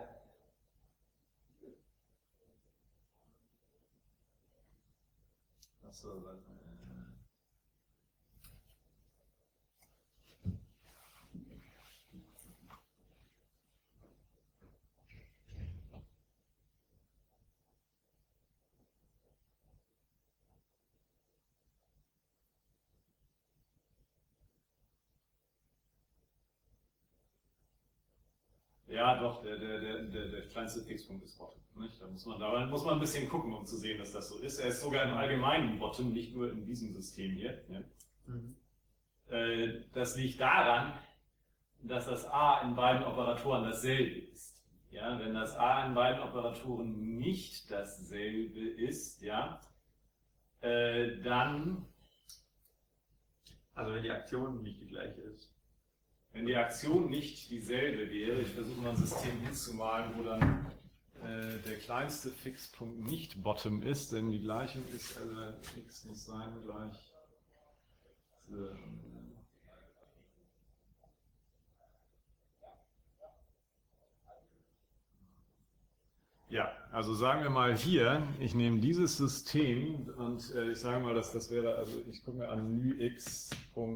achso, äh, Ja, doch, der, der, der, der, der kleinste Fixpunkt ist Bottom. Nicht? Da muss man, da muss man ein bisschen gucken, um zu sehen, dass das so ist. Er ist sogar im allgemeinen Bottom, nicht nur in diesem System hier. Ja. Mhm. Äh, das liegt daran, dass das A in beiden Operatoren dasselbe ist. Ja, wenn das A in beiden Operatoren nicht dasselbe ist, ja, äh, dann, Also wenn die Aktion nicht die gleiche ist. wenn die Aktion nicht dieselbe wäre, ich versuche mal ein System hinzumalen, wo dann äh, der kleinste Fixpunkt nicht Bottom ist, denn die Gleichung ist, also x muss sein gleich. So. Ja, also sagen wir mal hier, ich nehme dieses System und äh, ich sage mal, dass das wäre, also ich gucke mir an Nü-x.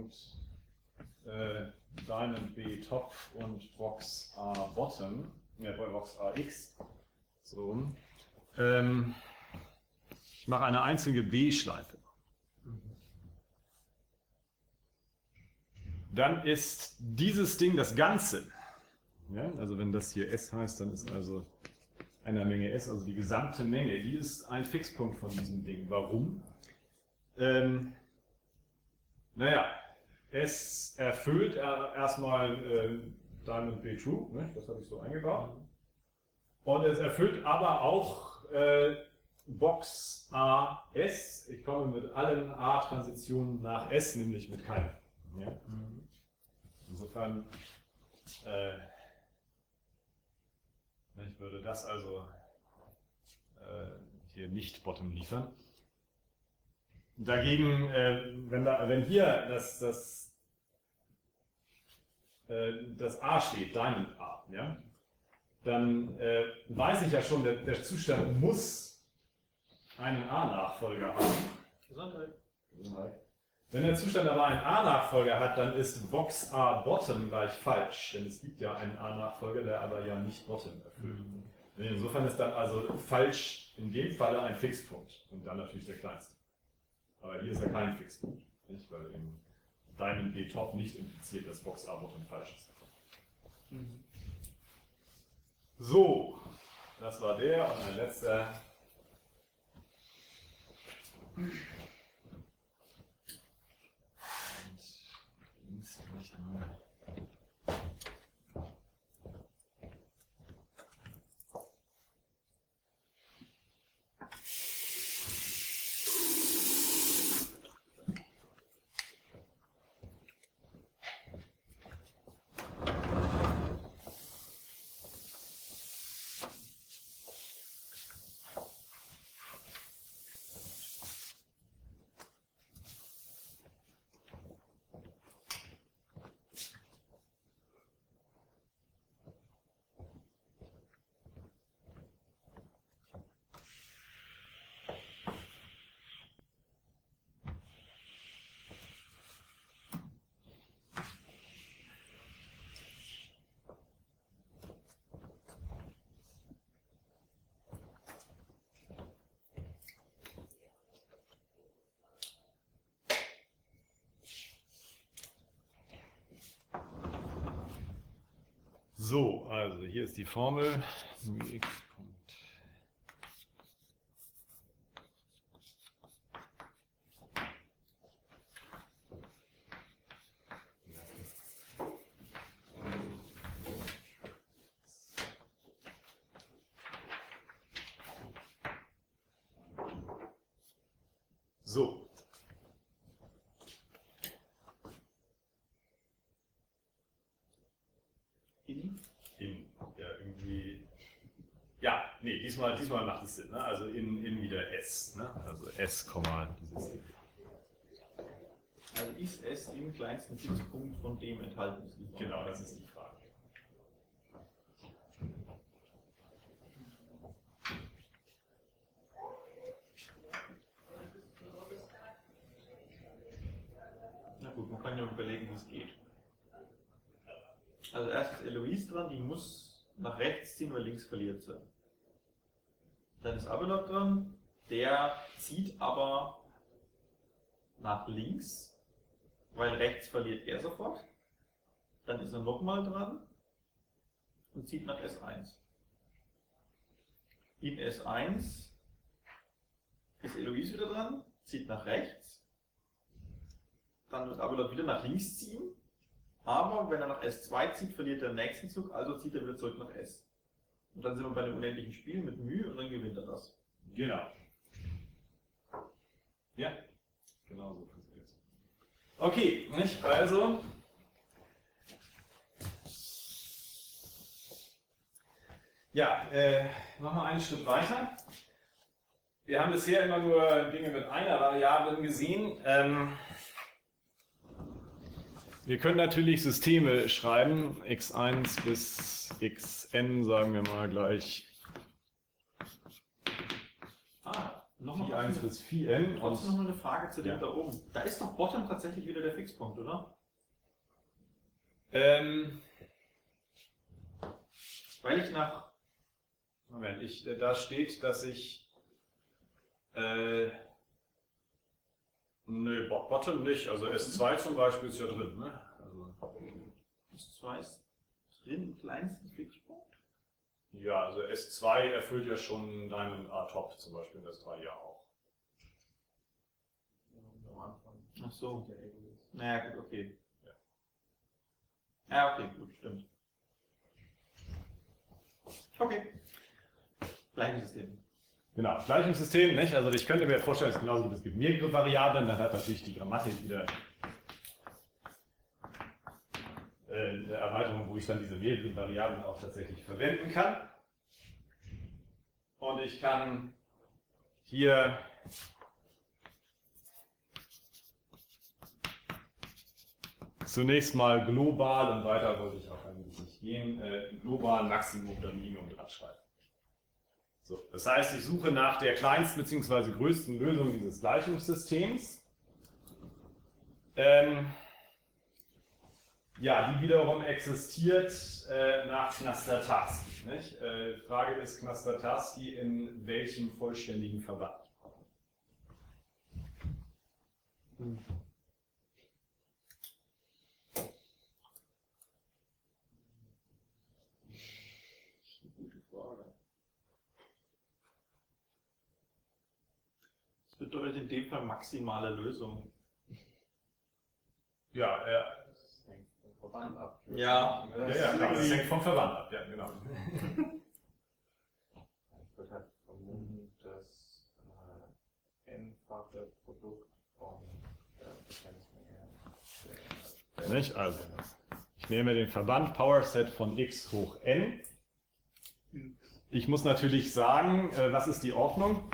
Äh, Diamond B Top und Box A Bottom, ja, Box A X. So. Ähm, ich mache eine einzige B-Schleife. Dann ist dieses Ding das Ganze. Ja, also wenn das hier S heißt, dann ist also einer Menge S, also die gesamte Menge, die ist ein Fixpunkt von diesem Ding. Warum? Ähm, naja, es erfüllt erstmal äh, Diamond B True, ne? Das habe ich so eingebaut. Und es erfüllt aber auch äh, Box A S. Ich komme mit allen A-Transitionen nach S, nämlich mit keinem. Ja? Insofern äh, ich würde das also äh, hier nicht Bottom liefern. dagegen, äh, wenn, da, wenn hier das, das, äh, das A steht, Diamond A, ja, dann äh, weiß ich ja schon, der, der Zustand muss einen A-Nachfolger haben. Gesundheit. Wenn der Zustand aber einen A-Nachfolger hat, dann ist Box A Bottom gleich falsch, denn es gibt ja einen A-Nachfolger, der aber ja nicht Bottom erfüllt. Insofern ist dann also falsch in dem Falle ein Fixpunkt und dann natürlich der kleinste. Aber hier ist ja kein Fixpunkt, nicht? Weil im Diamond B Top nicht impliziert, dass Box A Bottom falsch ist. So, das war der und ein letzter. So, also hier ist die Formel. So. In? In, ja, irgendwie. Ja, nee, diesmal, diesmal macht es Sinn, ne? Also in, in wieder S, ne? Also S, dieses Ding. Also ist es im kleinsten Fixpunkt von dem enthalten? Genau, das ist die Frage. Na gut, man kann ja überlegen, wie es geht. Also erst ist Eloise dran, die muss nach rechts ziehen, weil links verliert sie. Dann ist Abelard dran, der zieht aber nach links, weil rechts verliert er sofort. Dann ist er nochmal dran und zieht nach S eins. In S eins ist Eloise wieder dran, zieht nach rechts. Dann wird Abelard wieder nach links ziehen. Aber wenn er nach S zwei zieht, verliert er den nächsten Zug, also zieht er wieder zurück nach S. Und dann sind wir bei einem unendlichen Spiel mit Mühe und dann gewinnt er das. Genau. Ja, genau so funktioniert es. Okay, nicht? Also. Ja, äh, nochmal einen Schritt weiter. Wir haben bisher immer nur Dinge mit einer Variable gesehen. Ähm, Wir können natürlich Systeme schreiben, x eins bis xn, sagen wir mal gleich Ah, vier nochmal eins bis vier n. trotzdem noch mal eine Frage zu dem Ja. da oben. Da ist doch Bottom tatsächlich wieder der Fixpunkt, oder? Ähm, Weil ich nach... Moment, ich, äh, da steht, dass ich äh, nö, Bo- Bottom nicht, also S zwei zum Beispiel ist ja drin, ne? Also, S zwei ist drin im kleinsten Fixpunkt? ja, also S zwei erfüllt ja schon Diamond A Top zum Beispiel, und S drei ja auch. Ach so. Naja, gut, okay. Ja, ja okay, gut, stimmt. Okay. Gleiches System. Genau, gleiches System, nicht? Also ich könnte mir vorstellen, es ist genauso, es gibt mehrere Variablen, dann hat natürlich die Grammatik wieder äh, eine Erweiterung, wo ich dann diese mehreren Variablen auch tatsächlich verwenden kann. Und ich kann hier zunächst mal global und weiter wollte ich auch eigentlich nicht gehen, äh, global Maximum oder Minimum dran schreiben. So, das heißt, ich suche nach der kleinsten bzw. größten Lösung dieses Gleichungssystems. Ähm, ja, die wiederum existiert äh, nach Knaster-Tarski. Nicht? Äh, Frage ist Knaster-Tarski in welchem vollständigen Verband? Hm. Das bedeutet in dem Fall maximale Lösung. Ja, äh, Das hängt vom Verband ab. Ja. ja, ja, klar, das hängt vom Verband ab, ja, genau. Ich würde halt vermuten, dass äh, n-fache Produkt von der Grenzmenge. Nicht? Also, ich nehme den Verband PowerSet von x hoch n. Ich muss natürlich sagen, äh, was ist die Ordnung?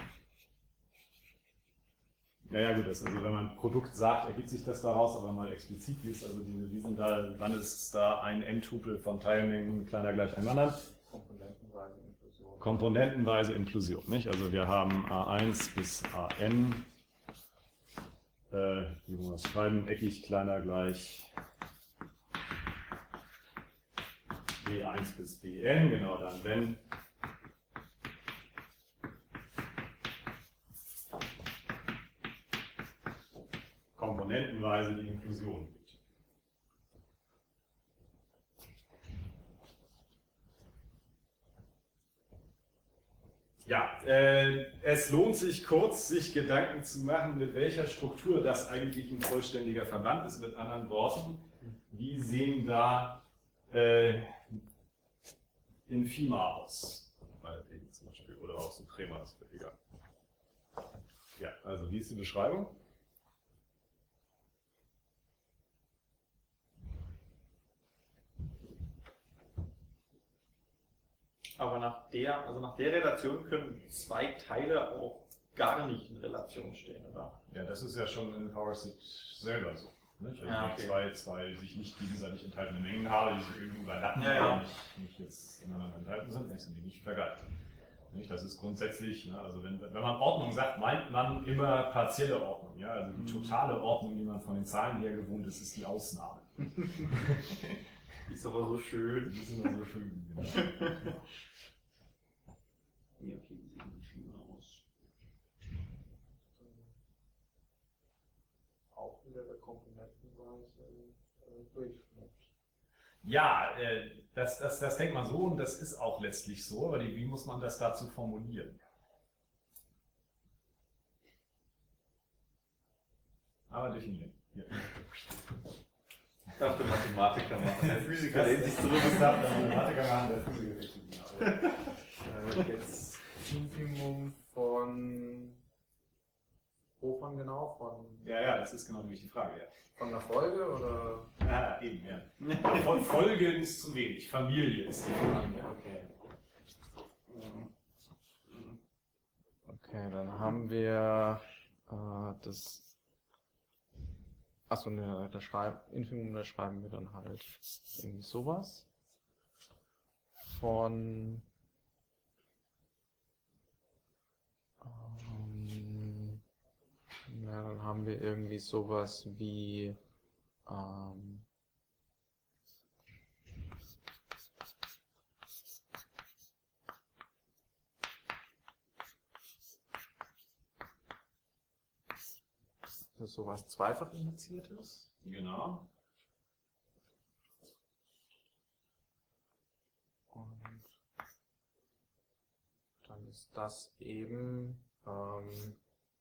Ja, ja, gut, das, also wenn man Produkt sagt, ergibt sich das daraus, aber mal explizit liest, also diese, diesen da, wann ist da ein n-Tupel von Teilmengen kleiner gleich einem anderen? Komponentenweise Inklusion. Komponentenweise Inklusion, nicht? Also wir haben a eins bis an, äh, wie wollen wir das schreiben, eckig kleiner gleich b eins bis bn, genau, dann wenn komponentenweise die Inklusion gibt. Ja, äh, es lohnt sich kurz, sich Gedanken zu machen, mit welcher Struktur das eigentlich ein vollständiger Verband ist. Mit anderen Worten, wie sehen da äh, Infima aus? Meinetwegen zum Beispiel, oder auch so Crema, ist egal. Ja, also wie ist die Beschreibung? Aber nach der, also nach der Relation können zwei Teile auch gar nicht in Relation stehen, oder? Ja, das ist ja schon in PowerSet selber so. Nicht? Also Ja, wenn okay. ich zwei, zwei sich nicht gegenseitig enthaltene Mengen habe, die sich irgendwie überlappen, Ja, ja. aber nicht, nicht jetzt ineinander enthalten sind, dann sind die nicht vergleichbar. Nicht? Das ist grundsätzlich, ne? Also wenn, wenn man Ordnung sagt, meint man immer partielle Ordnung. Ja? Also die totale Ordnung, die man von den Zahlen her gewohnt ist, ist die Ausnahme. Ist aber so schön. Die sind immer so schön. Genau. Ja, okay, wie sieht die Schüler aus? Auch wieder der Komponentenweise äh, Durchschnitt. Ja, äh, das, das, das denkt man so und das ist auch letztlich so, aber die, wie muss man das dazu formulieren? Aber definieren. Hier. Ich dachte Mathematiker machen. Der Physiker lehnt sich zurück. Das darf der Mathematiker machen, der Physiker definieren. Äh, jetzt Infimum von wovon genau? Von, Ja, ja, das ist genau nämlich die Frage. Ja. von der Folge oder? Ja, eben, ja. Von Folgen ist zu wenig, Familie ist die Frage. Ja, okay. Okay, dann haben wir äh, das. Achso, ne, da schreiben, Infimum, da schreiben wir dann halt irgendwie sowas. Von. Ähm, ja, dann haben wir irgendwie sowas wie. Ähm, das ist sowas zweifach indiziertes. Genau. Und dann ist das eben ähm,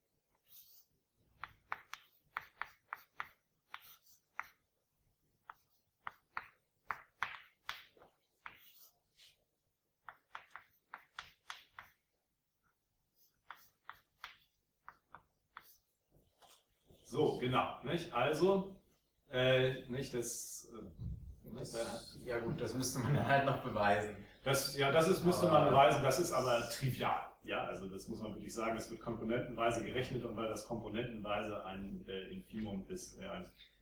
So, genau. Nicht? Also, äh, nicht das, äh, nicht, das, ja gut, das müsste man halt noch beweisen. das, ja, das ist, müsste man beweisen, das ist aber trivial. Ja, also das muss man wirklich sagen, es wird komponentenweise gerechnet und weil das komponentenweise ein äh, Infimum ist, äh, ein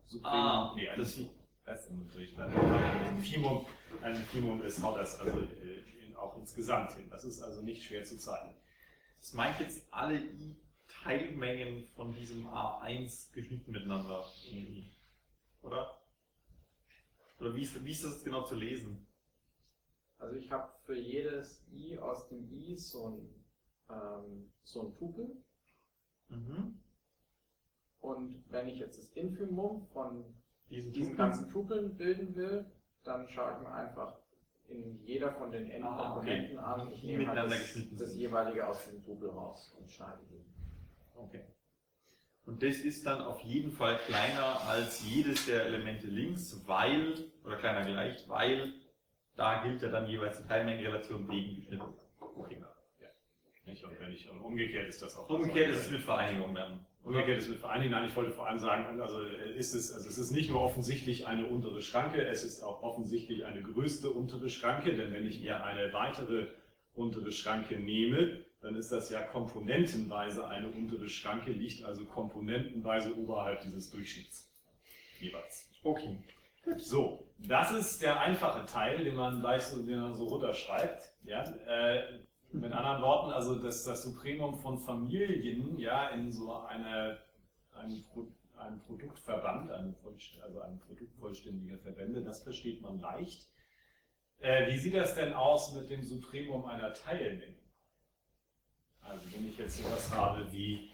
Supremum, Ah, nee, ein, das- das ist natürlich dann ein Infimum, ein Infimum ist, haut das also äh, auch insgesamt hin. Das ist also nicht schwer zu zeigen. Das meint jetzt alle I-Teilmengen von diesem A eins geschnitten miteinander. Irgendwie. Oder? Oder wie ist, wie ist das genau zu lesen? Also ich habe für jedes I aus dem I so ein, ähm, so ein Tupel. Mhm. Und wenn ich jetzt das Infimum von Diesen diesen Tupeln? ganzen Tupeln bilden will, dann schaue ich mir einfach in jeder von den Endkomponenten Ah, okay. an. Ich Die nehme halt miteinander das, geschnitten das sind. jeweilige aus dem Tupel raus und schneide ihn. Okay. Und das ist dann auf jeden Fall kleiner als jedes der Elemente links, weil, oder kleiner gleich, weil da gilt ja dann jeweils die Teilmengenrelation wegen geschnitten. Okay. Ja. Nicht? Und wenn ich, und umgekehrt ist das auch. Umgekehrt ist es mit Vereinigung dann. Umgekehrt ist mit Vereinigung, nein, ich wollte vor allem sagen, also ist es, also es ist nicht nur offensichtlich eine untere Schranke, es ist auch offensichtlich eine größte untere Schranke, denn wenn ich mir eine weitere untere Schranke nehme, dann ist das ja komponentenweise eine untere Schranke, liegt also komponentenweise oberhalb dieses Durchschnitts jeweils. Okay. So, das ist der einfache Teil, den man gleich so, den man so runterschreibt. Ja? Äh, mit anderen Worten, also das, das Supremum von Familien, ja, in so eine, ein, Pro, ein Produktverband, eine, also ein produktvollständiger Verbände, das versteht man leicht. Äh, wie sieht das denn aus mit dem Supremum einer Teilmenge? Also wenn ich jetzt sowas habe wie...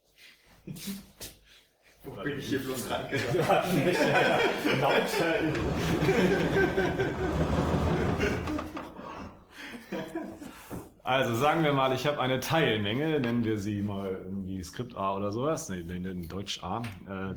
Wo bin ich hier bloß reingegangen? Lauter Also sagen wir mal, ich habe eine Teilmenge, nennen wir sie mal irgendwie Skript A oder sowas, nee, in Deutsch A. Äh,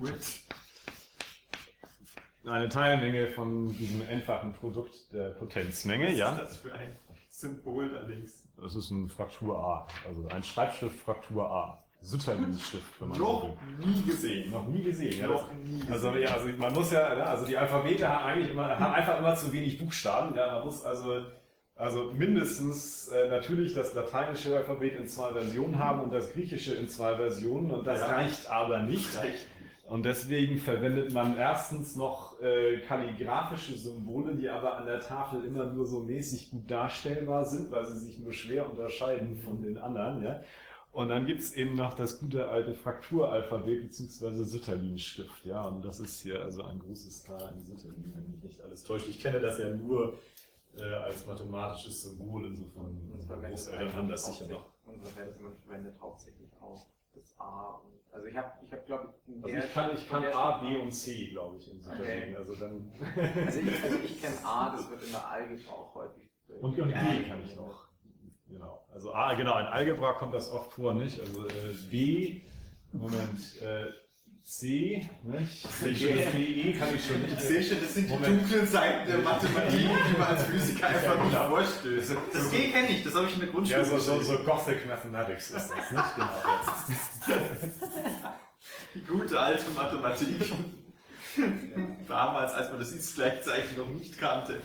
eine Teilmenge von diesem einfachen Produkt der Potenzmenge, ja. Was ist das für ein Symbol da links? Das ist ein Fraktur A, also ein Schreibschrift Fraktur A. Sutterlin-Schrift, wenn man so Noch will. nie gesehen. Noch nie gesehen. Ja, Noch das, nie gesehen. also, ja, also man muss ja, ne, also die Alphabete haben eigentlich immer, haben einfach immer zu wenig Buchstaben. Ja, man muss also, also mindestens äh, natürlich das lateinische Alphabet in zwei Versionen haben und das griechische in zwei Versionen und das Ja. reicht aber nicht. Reicht. Und deswegen verwendet man erstens noch äh, kalligraphische Symbole, die aber an der Tafel immer nur so mäßig gut darstellbar sind, weil sie sich nur schwer unterscheiden von den anderen. Ja? Und dann gibt es eben noch das gute alte Frakturalphabet bzw. Sütterlin-Schrift. Ja? Und das ist hier also ein großes K in Sütterlin, wenn mich nicht alles täuscht. Ich kenne das ja nur äh, als mathematisches Symbol, insofern unsere Großeltern haben das sicher noch. Unsere Welt verwendet hauptsächlich auch das A. Und, also ich habe, ich hab, glaube ich, Also ich kann, ich kann A, B und C, glaube ich, in Sütterlin. Okay. Also dann Also ich, also ich kenne A, das wird in der Algebra auch häufig. und, und G kann ich noch. Genau. Also A, genau, in Algebra kommt das oft vor, nicht? Also äh, B, Moment, äh, C, nicht? C, D, E kann ich schon nicht. Ich sehe schon, das sind die Moment. dunklen Seiten der Mathematik, die man als Physiker einfach nicht vorstößt. Das G kenne ich, das habe ich in der Grundschule Ja, so, so, gesehen. so Gothic Mathematics ist das, nicht? Genau. Die gute alte Mathematik. Damals, als man das Ist-Gleichzeichen noch nicht kannte.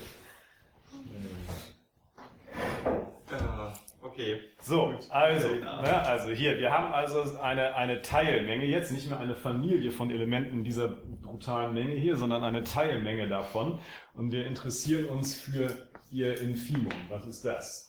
Ah, okay. So, also, ne, also hier, wir haben also eine, eine Teilmenge, jetzt nicht mehr eine Familie von Elementen dieser brutalen Menge hier, sondern eine Teilmenge davon. Und wir interessieren uns für ihr Infimum. Was ist das?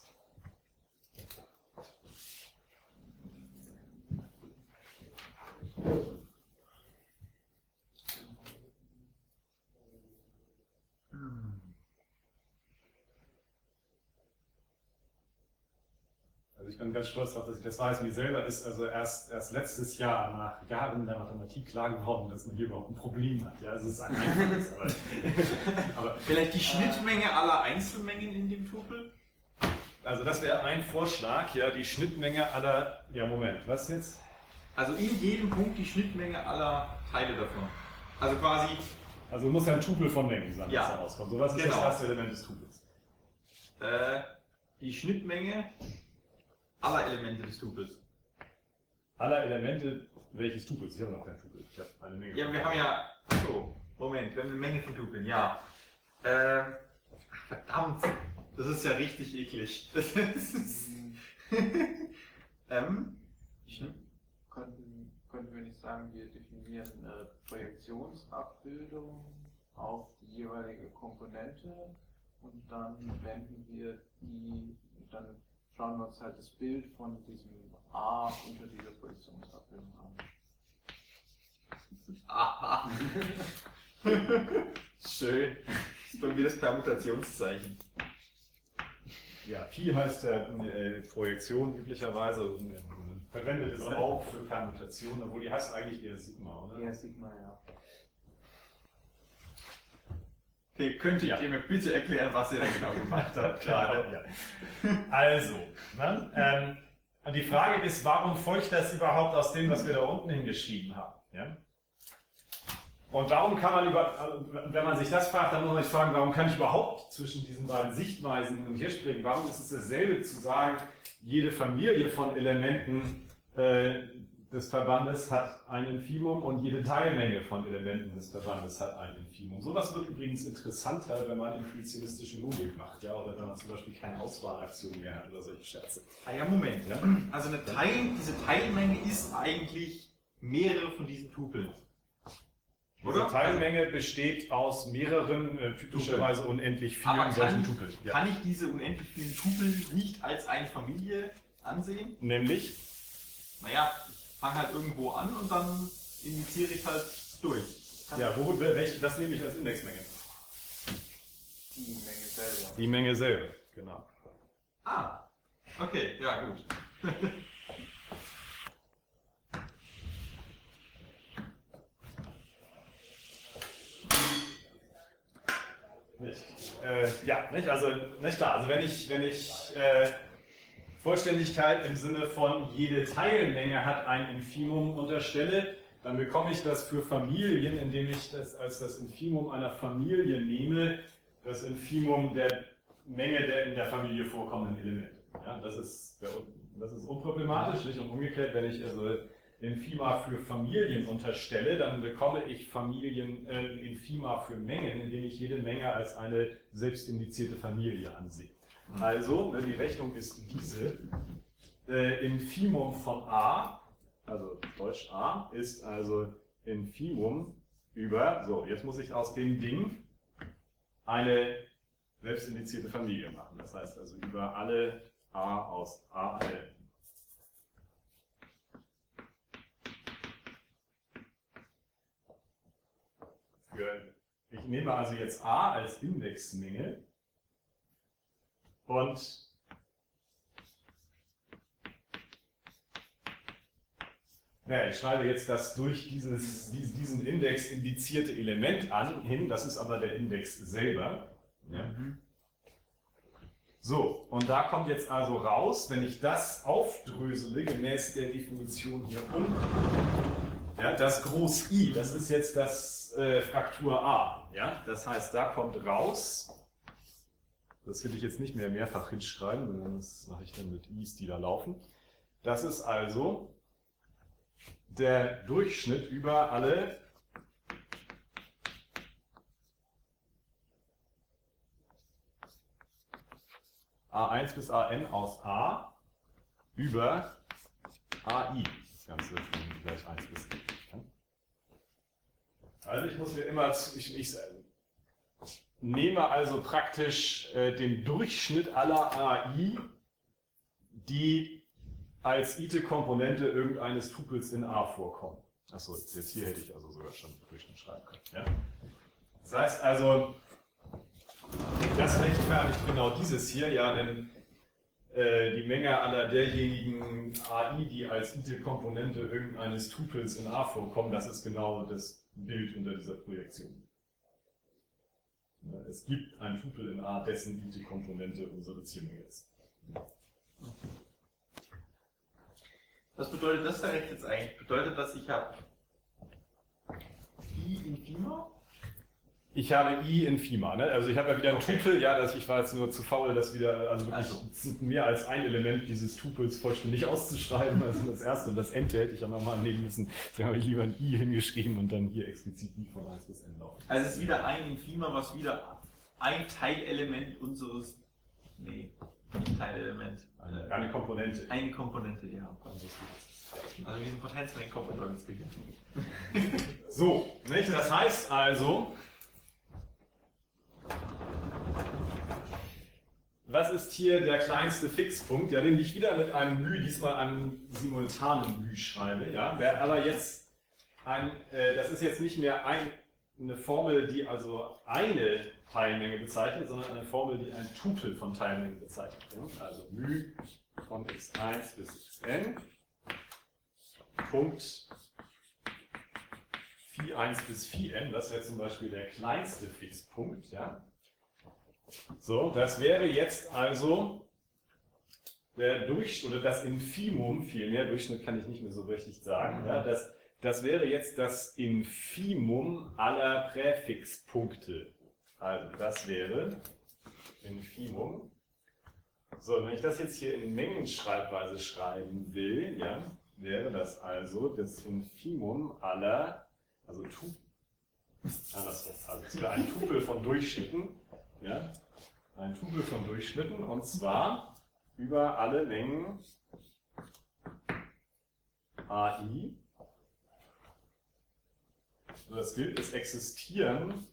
Also ich bin ganz stolz darauf, dass ich das weiß. Mir selber ist also erst, erst letztes Jahr nach Jahren der Mathematik klar geworden, dass man hier überhaupt ein Problem hat. Ja, also es ist ein einfaches, aber, aber Vielleicht die Schnittmenge aller Einzelmengen in dem Tupel? also das wäre ein Vorschlag, ja, die Schnittmenge aller, ja Moment, was jetzt? Also in jedem Punkt die Schnittmenge aller Teile davon. Also quasi, Also muss ja ein Tupel von Mengen sein, Ja. was da rauskommt. So, was ist Genau. das erste Element des Tupels? äh, die Schnittmenge aller Elemente des Tupels. Aller Elemente welches Tupels? Ich habe noch kein Tupel. Ich habe eine Menge. Ja, wir haben ja. So, Moment, wir haben eine Menge von Tupeln, ja. Ähm, ach, verdammt, das ist ja richtig eklig. Das ist, ähm, Könnten, könnten wir nicht sagen, wir definieren eine Projektionsabbildung auf die jeweilige Komponente und dann wenden wir die, dann schauen wir uns halt das Bild von diesem A unter dieser Projektionsabbildung an. Aha. Schön. Das ist bei mir das Permutationszeichen. Ja, Pi heißt ja äh, Projektion üblicherweise und äh, verwendet es auch für Permutation, obwohl die heißt eigentlich eher Sigma, oder? Ja, Sigma, ja. Okay, könntet Ja. ihr mir bitte erklären, was ihr da genau gemacht habt gerade? Ja. Also, ne, ähm, und die Frage ist, warum folgt das überhaupt aus dem, was wir da unten hingeschrieben haben? Ja? Und warum kann man über, also wenn man sich das fragt, dann muss man sich fragen, warum kann ich überhaupt zwischen diesen beiden Sichtweisen hin und her springen? Warum ist es dasselbe zu sagen, jede Familie von Elementen äh, des Verbandes hat ein Infimum und jede Teilmenge von Elementen des Verbandes hat ein Infimum. Sowas wird übrigens interessanter, wenn man intuitionistische Logik macht, ja, oder wenn man zum Beispiel keine Auswahlaktion mehr hat oder solche Scherze. Ah ja, Moment. Ja? Also eine Teil, diese Teilmenge ist eigentlich mehrere von diesen Tupeln. Diese Oder? Teilmenge besteht aus mehreren, äh, typischerweise unendlich vielen Aber solchen kann, Tupeln. Ja. kann ich diese unendlich vielen Tupel nicht als eine Familie ansehen? Nämlich, Naja, ich fange halt irgendwo an und dann indiziere ich halt durch. Kann ja, wo, welche, das nehme ich als Indexmenge. Die Menge selber. Die Menge selber, genau. Ah, okay, ja gut. Nicht. Äh, ja, nicht? Also, nicht klar. Also wenn ich, wenn ich äh, Vollständigkeit im Sinne von jede Teilmenge hat ein Infimum unterstelle, dann bekomme ich das für Familien, indem ich das als das Infimum einer Familie nehme, das Infimum der Menge der in der Familie vorkommenden Elemente. Ja, das ist, das ist unproblematisch, nicht? Und umgekehrt, wenn ich also Infima für Familien unterstelle, dann bekomme ich Familien, äh, Infima für Mengen, indem ich jede Menge als eine selbstindizierte Familie ansehe. Also, ne, die Rechnung ist diese. Äh, Infimum von A, also Deutsch A, ist also Infimum über, so, jetzt muss ich aus dem Ding eine selbstindizierte Familie machen. Das heißt also über alle A aus A alle. Ich nehme also jetzt A als Indexmenge und ja, ich schreibe jetzt das durch dieses, diesen Index indizierte Element an, hin, das ist aber der Index selber. Ja. So, und da kommt jetzt also raus, wenn ich das aufdrösele, gemäß der Definition hier unten, ja, das Groß I, das ist jetzt das äh, Fraktur A. Ja? Das heißt, da kommt raus, das will ich jetzt nicht mehr mehrfach hinschreiben, sondern das mache ich dann mit I's, die da laufen. Das ist also der Durchschnitt über alle A eins bis A n aus A über A I. Das Ganze gleich eins bis n. Also ich muss mir immer, ich, ich nehme also praktisch äh, den Durchschnitt aller A I, die als ite-Komponente irgendeines Tupels in A vorkommen. Achso, jetzt hier hätte ich also sogar schon Durchschnitt schreiben können. Ja? Das heißt also, das rechtfertigt genau dieses hier, ja, denn äh, die Menge aller derjenigen A I, die als ite-Komponente irgendeines Tupels in A vorkommen, das ist genau das Bild unter dieser Projektion. Ja, es gibt ein Tupel in A, dessen ite-Komponente unsere Beziehung ist. Was bedeutet das da rechts jetzt eigentlich? Bedeutet das, ich habe I Infima? Ich habe I Infima, ne? Also ich habe ja wieder ein Okay. Tupel, ja, das, ich war jetzt nur zu faul, das wieder, also wirklich Also. mehr als ein Element dieses Tupels vollständig auszuschreiben, also das erste und das Ente hätte ich ja nochmal nehmen müssen, deswegen habe ich lieber ein I hingeschrieben und dann hier explizit I von eins bis n laufen. Also es ist wieder ein Infima, was wieder ein Teilelement unseres, nee, nicht Teilelement, Eine, äh, eine Komponente. eine Komponente, ja. Also es gibt- ausrechnen. Also diesen Potenzmengenkopf und uns beginnen. So, nicht? Das heißt also, was ist hier der kleinste Fixpunkt? Ja, den ich wieder mit einem μ, diesmal einem simultanen μ schreibe. Ja, wäre aber jetzt ein, äh, das ist jetzt nicht mehr ein, eine Formel, die also eine Teilmenge bezeichnet, sondern eine Formel, die ein Tupel von Teilmengen bezeichnet. Ja? Also μ von x eins bis xn, Punkt Phi eins bis Phi n, das wäre zum Beispiel der kleinste Fixpunkt. Ja? So, das wäre jetzt also der Durchschnitt, oder das Infimum, vielmehr, Durchschnitt kann ich nicht mehr so richtig sagen, ja? das, das wäre jetzt das Infimum aller Präfixpunkte. Also das wäre Infimum. So, wenn ich das jetzt hier in Mengenschreibweise schreiben will, ja, wäre das also das Infimum aller, also tu, andersrum, also es wäre ein Tupel von Durchschnitten, ja, ein Tupel von Durchschnitten, und zwar über alle Mengen A I. So, das gilt, es existieren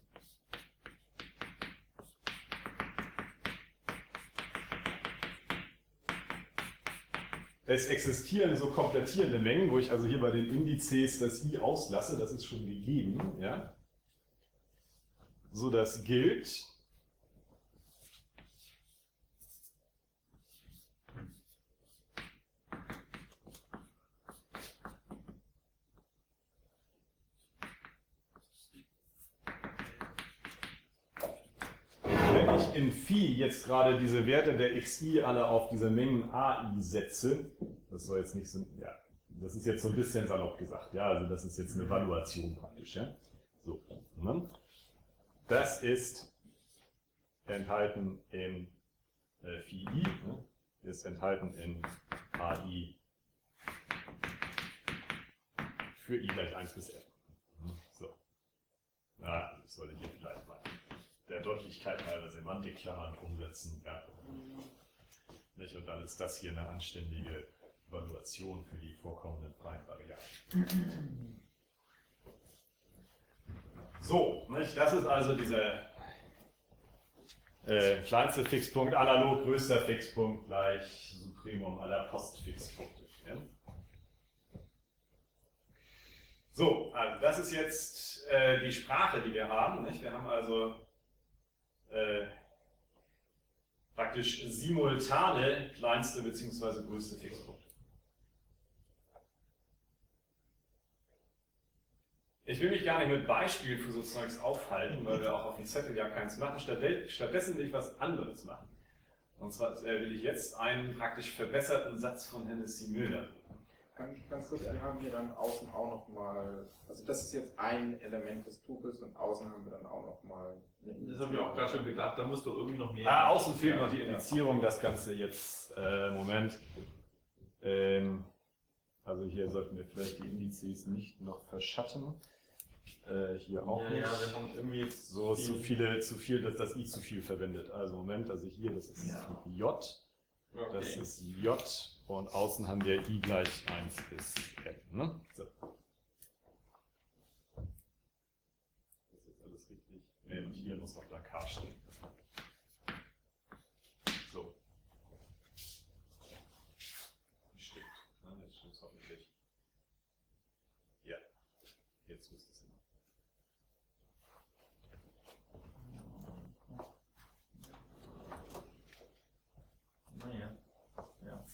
Es existieren so komplettierende Mengen, wo ich also hier bei den Indizes das I auslasse, das ist schon gegeben. Ja? So, das gilt. Wenn ich in Phi jetzt gerade diese Werte der Xi alle auf diese Mengen A I setze, das soll jetzt nicht so, ja, das ist jetzt so ein bisschen salopp gesagt, ja, also das ist jetzt eine Valuation praktisch, ja. So, ne? Das ist enthalten in äh, Phi I, ne? Ist enthalten in A I für I gleich eins bis f. So. Na, ich sollte hier vielleicht mal der Deutlichkeit halber Semantikklammern umsetzen. Ja. Nicht? Und dann ist das hier eine anständige Valuation für die vorkommenden freien Variablen. So, nicht? Das ist also dieser äh, kleinste Fixpunkt, analog größter Fixpunkt gleich Supremum aller Postfixpunkte. Ja? So, also das ist jetzt äh, die Sprache, die wir haben. Nicht? Wir haben also Äh, praktisch simultane kleinste bzw. größte Fixpunkte. Ich will mich gar nicht mit Beispielen für so Zeugs aufhalten, weil wir auch auf dem Zettel ja keins machen. Stattdessen will ich was anderes machen. Und zwar will ich jetzt einen praktisch verbesserten Satz von Hennessy-Miller. Ganz, ganz kurz, wir haben hier dann außen auch nochmal, also das ist jetzt ein Element des Tupels und außen haben wir dann auch nochmal. Das habe ich auch gerade schon gedacht, da musst du irgendwie noch mehr. Ah, außen fehlt noch die Indizierung, das Ganze jetzt, äh, Moment. Ähm, also hier sollten wir vielleicht die Indizes nicht noch verschatten. Äh, hier auch ja, nicht. Ja, wir haben irgendwie jetzt so zu viele, zu viel, dass das I zu viel verwendet. Also Moment, also hier, das ist ja. J, okay. Das ist J und außen haben wir I gleich eins bis n. Ne? So. Das ist alles richtig. Ne, und hier muss noch da K stehen. So. Stimmt. Na, jetzt stimmt es hoffentlich. Ja, jetzt müsste es hin. Naja, ja.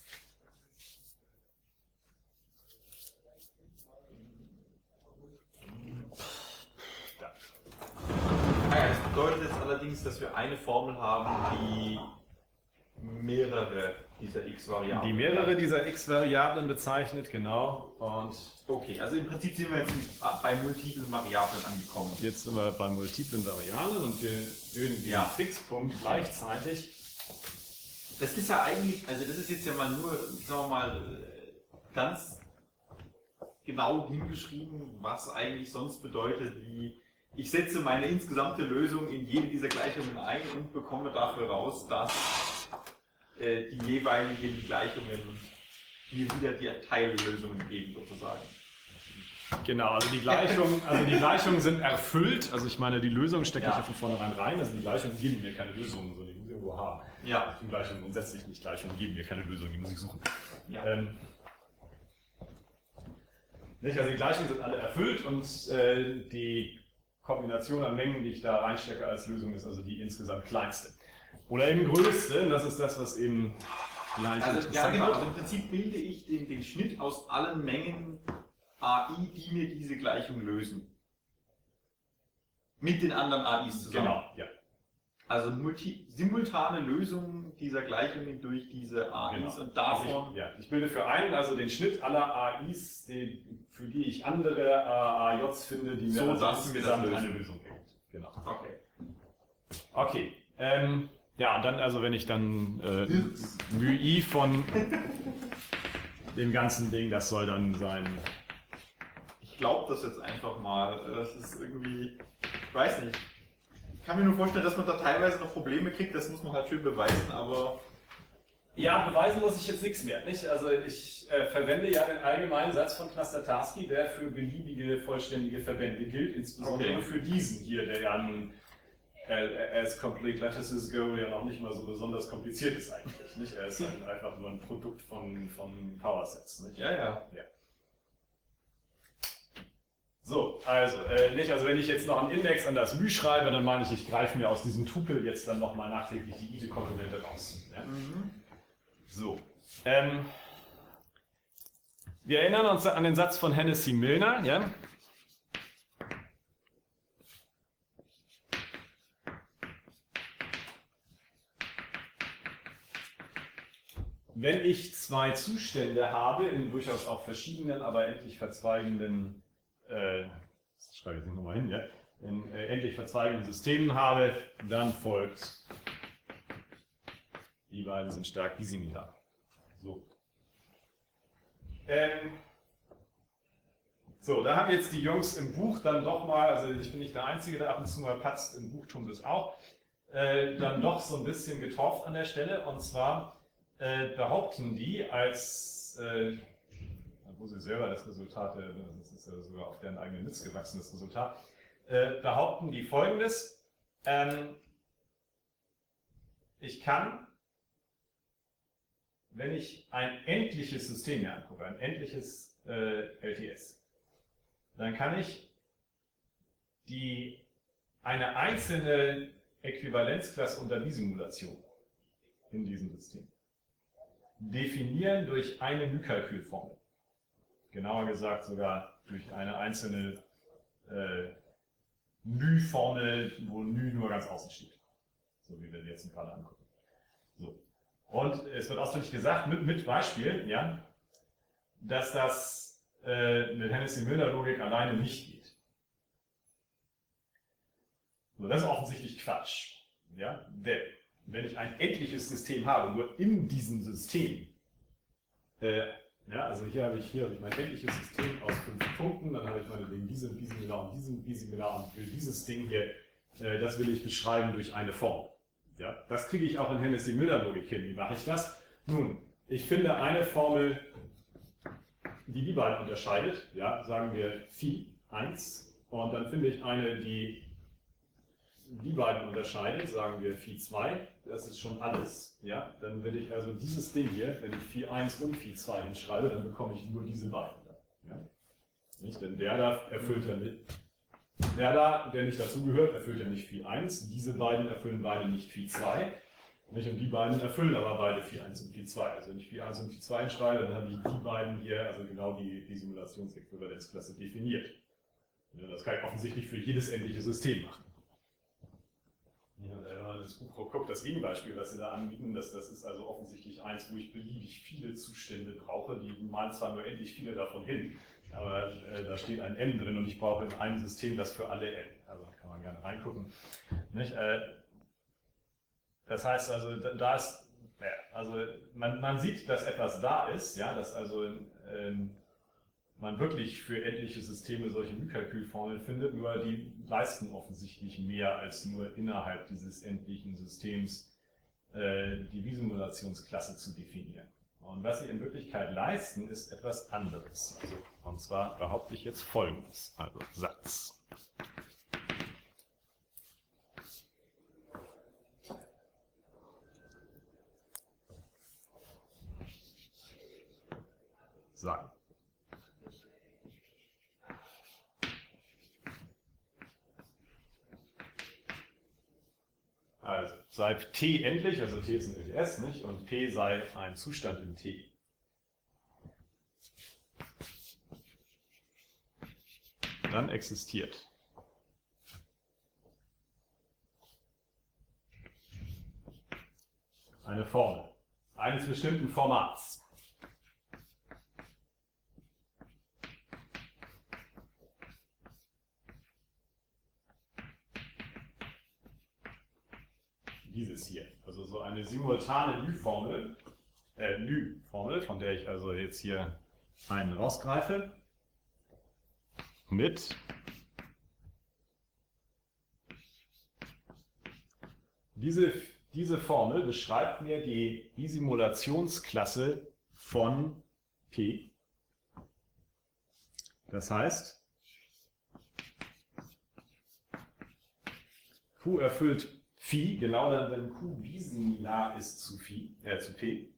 Das bedeutet jetzt allerdings, dass wir eine Formel haben, die mehrere dieser x-Variablen. Die mehrere dieser x-Variablen bezeichnet, genau. Und okay, also im Prinzip sind wir jetzt bei multiplen Variablen angekommen. Jetzt sind wir bei multiplen Variablen und wir erhöhen den Ja. Fixpunkt gleichzeitig. Das ist ja eigentlich, also das ist jetzt ja mal nur, sagen wir mal, ganz genau hingeschrieben, was eigentlich sonst bedeutet, wie ich setze meine insgesamte Lösung in jede dieser Gleichungen ein und bekomme dafür raus, dass äh, die jeweiligen Gleichungen die wieder die Teillösungen geben sozusagen. Genau, also die Gleichungen, also die Gleichungen sind erfüllt. Also ich meine, die Lösung stecke Ja. ich ja von vornherein rein. Also die Gleichungen geben mir keine Lösung, sondern die muss ich irgendwo haben. Ja. Die Gleichungen grundsätzlich nicht Gleichungen geben mir keine Lösung, die muss ich suchen. Ja. Ähm, nicht, also die Gleichungen sind alle erfüllt und äh, die Kombination an Mengen, die ich da reinstecke als Lösung, ist also die insgesamt kleinste. Oder eben größte, das ist das, was eben leicht Also, ja, interessant genau. wird. Also im Prinzip bilde ich den, den Schnitt aus allen Mengen A I, die mir diese Gleichung lösen. Mit den anderen A Is zusammen. Genau, ja. Also multi, simultane Lösungen dieser Gleichungen durch diese A Is Genau. und davon. Also ich, ja, ich bilde für einen also den Schnitt aller A Is, die, für die ich andere A Js finde, die mir So, also dass wir das insgesamt lösen. eine Lösung gibt. Genau. Okay. Okay. Ähm, ja, und dann, also wenn ich dann äh, μi von dem ganzen Ding, das soll dann sein. Ich glaube das jetzt einfach mal. Das ist irgendwie. Ich weiß nicht. Ich kann mir nur vorstellen, dass man da teilweise noch Probleme kriegt, das muss man halt schön beweisen, aber. Ja, beweisen muss ich jetzt nichts mehr. Nicht? Also ich äh, verwende ja den allgemeinen Satz von Knaster-Tarski, der für beliebige vollständige Verbände gilt, insbesondere Okay. für diesen hier, der ja nun äh, as complete lattices go ja noch nicht mal so besonders kompliziert ist eigentlich. Nicht? Er ist halt einfach nur ein Produkt von, von Powersets. Nicht? Ja, ja. So, also, äh, nicht, also wenn ich jetzt noch einen Index an das μ schreibe, dann meine ich, ich greife mir aus diesem Tupel jetzt dann nochmal nachträglich die ide-Komponente raus. Ja? Mhm. So. Ähm, wir erinnern uns an den Satz von Hennessy-Milner, ja? Wenn ich zwei Zustände habe, in durchaus auch verschiedenen, aber endlich verzweigenden, äh, das schreibe ich jetzt nochmal hin, ja? In äh, endlich verzweigenden Systemen habe, dann folgt, die beiden sind stark disimilar. So. Ähm, so, da haben jetzt die Jungs im Buch dann doch mal, also ich bin nicht der Einzige, der ab und zu mal patzt, im Buch tun das auch, äh, dann doch so ein bisschen getorft an der Stelle. Und zwar äh, behaupten die als, äh, wo sie selber das Resultat, äh, das ist ja sogar auf deren eigenen Witz gewachsenes Resultat, äh, behaupten die Folgendes: ähm, Ich kann, wenn ich ein endliches System mir angucke, ein endliches äh, L T S, dann kann ich die, eine einzelne Äquivalenzklasse unter Bisimulation in diesem System definieren durch eine μ-Kalkülformel. Genauer gesagt sogar durch eine einzelne äh, μ-Formel, wo μ nur ganz außen steht. So wie wir die jetzt gerade angucken. So. Und es wird ausdrücklich gesagt, mit, mit Beispiel, ja, dass das äh, mit Hennessy-Milner-Logik alleine nicht geht. So, das ist offensichtlich Quatsch. Ja? Denn wenn ich ein endliches System habe, nur in diesem System, äh, ja, also hier habe ich, hier habe ich mein endliches System aus fünf Punkten, dann habe ich meinetwegen diesen Bisimilar und diesen Bisimilar und will dieses Ding hier, äh, das will ich beschreiben durch eine Form. Ja, das kriege ich auch in Hennessy-Milner-Logik hin. Wie mache ich das? Nun, ich finde eine Formel, die die beiden unterscheidet, ja, sagen wir Phi eins, und dann finde ich eine, die die beiden unterscheidet, sagen wir Phi zwei, das ist schon alles. Ja? Dann will ich also dieses Ding hier, wenn ich Phi eins und Phi zwei hinschreibe, dann bekomme ich nur diese beiden. Ja? Nicht? Denn der da erfüllt ja nicht, der da, der nicht dazugehört, erfüllt ja nicht Phi eins, diese beiden erfüllen beide nicht Phi zwei. Nicht? Und die beiden erfüllen aber beide Phi eins und Phi zwei. Also wenn ich Phi eins und Phi zwei hinschreibe, dann habe ich die beiden hier, also genau die, die Simulationsäquivalenzklasse definiert. Ja, das kann ich offensichtlich für jedes endliche System machen. Ja, wenn man das Buch guckt, das Gegenbeispiel, was Sie da anbieten, das, das ist also offensichtlich eins, wo ich beliebig viele Zustände brauche, die malen zwar nur endlich viele davon hin, aber äh, da steht ein n drin und ich brauche in einem System das für alle n. Also kann man gerne reingucken. Nicht? Äh, das heißt also, da, da ist, ja, also man, man sieht, dass etwas da ist, ja, dass also ähm, man wirklich für endliche Systeme solche μ-Kalkülformeln findet, nur die leisten offensichtlich mehr als nur innerhalb dieses endlichen Systems äh, die Bisimulationsklasse zu definieren. Und was sie in Wirklichkeit leisten, ist etwas anderes. Also, und zwar behaupte ich jetzt Folgendes, also Satz. Sagen. Also sei T endlich, also T ist ein L T S, nicht? Und P sei ein Zustand in T. Dann existiert eine Formel eines bestimmten Formats. Dieses hier, also so eine simultane Lü-Formel, äh, Lü-Formel, von der ich also jetzt hier einen rausgreife, mit diese, diese Formel beschreibt mir die Bisimulationsklasse von P. Das heißt, Q erfüllt Phi, genau dann, wenn Q bisimilar ist zu Phi, äh, zu P.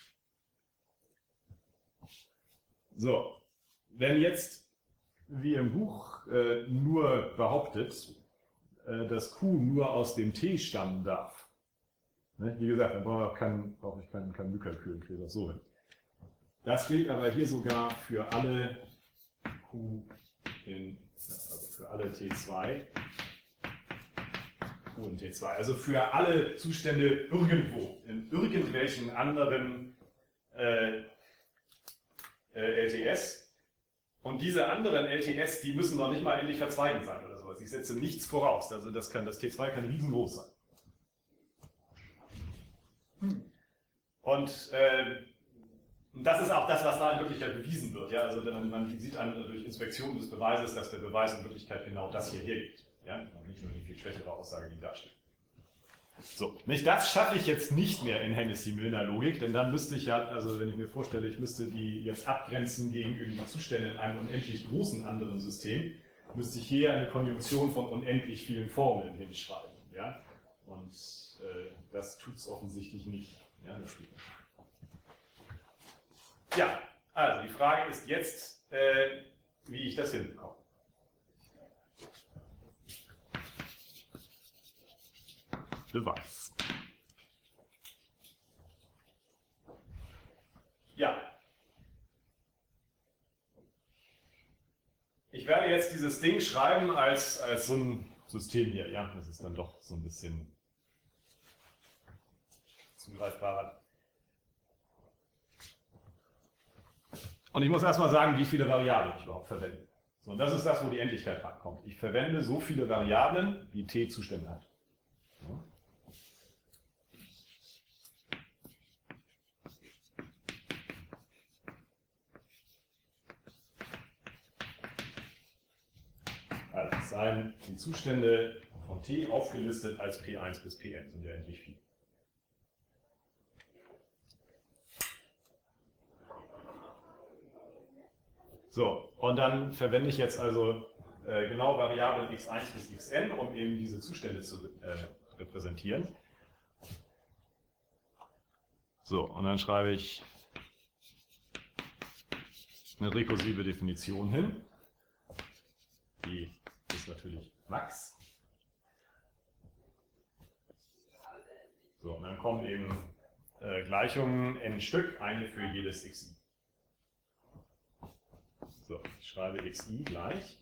So, wenn jetzt, wie im Buch äh, nur behauptet, äh, dass Q nur aus dem T stammen darf, ne? Wie gesagt, dann brauche ich kein, brauche ich kein, kein Lü-Kalkül, kriege das so hin. Das gilt aber hier sogar für alle Q in, also für alle T zwei. Q in T zwei. Also für alle Zustände irgendwo, in irgendwelchen anderen äh, äh, L T S. Und diese anderen L T S, die müssen noch nicht mal endlich verzweigend sein oder sowas. Ich setze nichts voraus. Also das, kann, das T zwei kann riesengroß sein. Hm. Und äh, das ist auch das, was da in Wirklichkeit bewiesen wird. Ja? Also man sieht an, durch Inspektion des Beweises, dass der Beweis in Wirklichkeit genau das hier hergibt. Ja? Nicht nur die viel schwächere Aussage, die da steht. So, nicht, das schaffe ich jetzt nicht mehr in Hennessy-Milner-Logik, denn dann müsste ich ja, also wenn ich mir vorstelle, ich müsste die jetzt abgrenzen gegen irgendwie Zustände in einem unendlich großen anderen System, müsste ich hier eine Konjunktion von unendlich vielen Formeln hinschreiben. Ja? Und äh, das tut es offensichtlich nicht. Ja, das steht. Ja, also die Frage ist jetzt, äh, wie ich das hinbekomme. Beweis. Ja. Ich werde jetzt dieses Ding schreiben als, als so ein System hier. Ja, das ist dann doch so ein bisschen zugreifbarer. Und ich muss erstmal sagen, wie viele Variablen ich überhaupt verwende. So, und das ist das, wo die Endlichkeit rankommt. Ich verwende so viele Variablen, wie T Zustände hat. Ja. Also es seien die Zustände von T aufgelistet als P eins bis P n, sind ja endlich viele. So, und dann verwende ich jetzt also äh, genau Variablen x eins bis xn, um eben diese Zustände zu äh, repräsentieren. So, und dann schreibe ich eine rekursive Definition hin. Die ist natürlich Max. So, und dann kommen eben äh, Gleichungen n Stück, eine für jedes xi. So, ich schreibe xi gleich.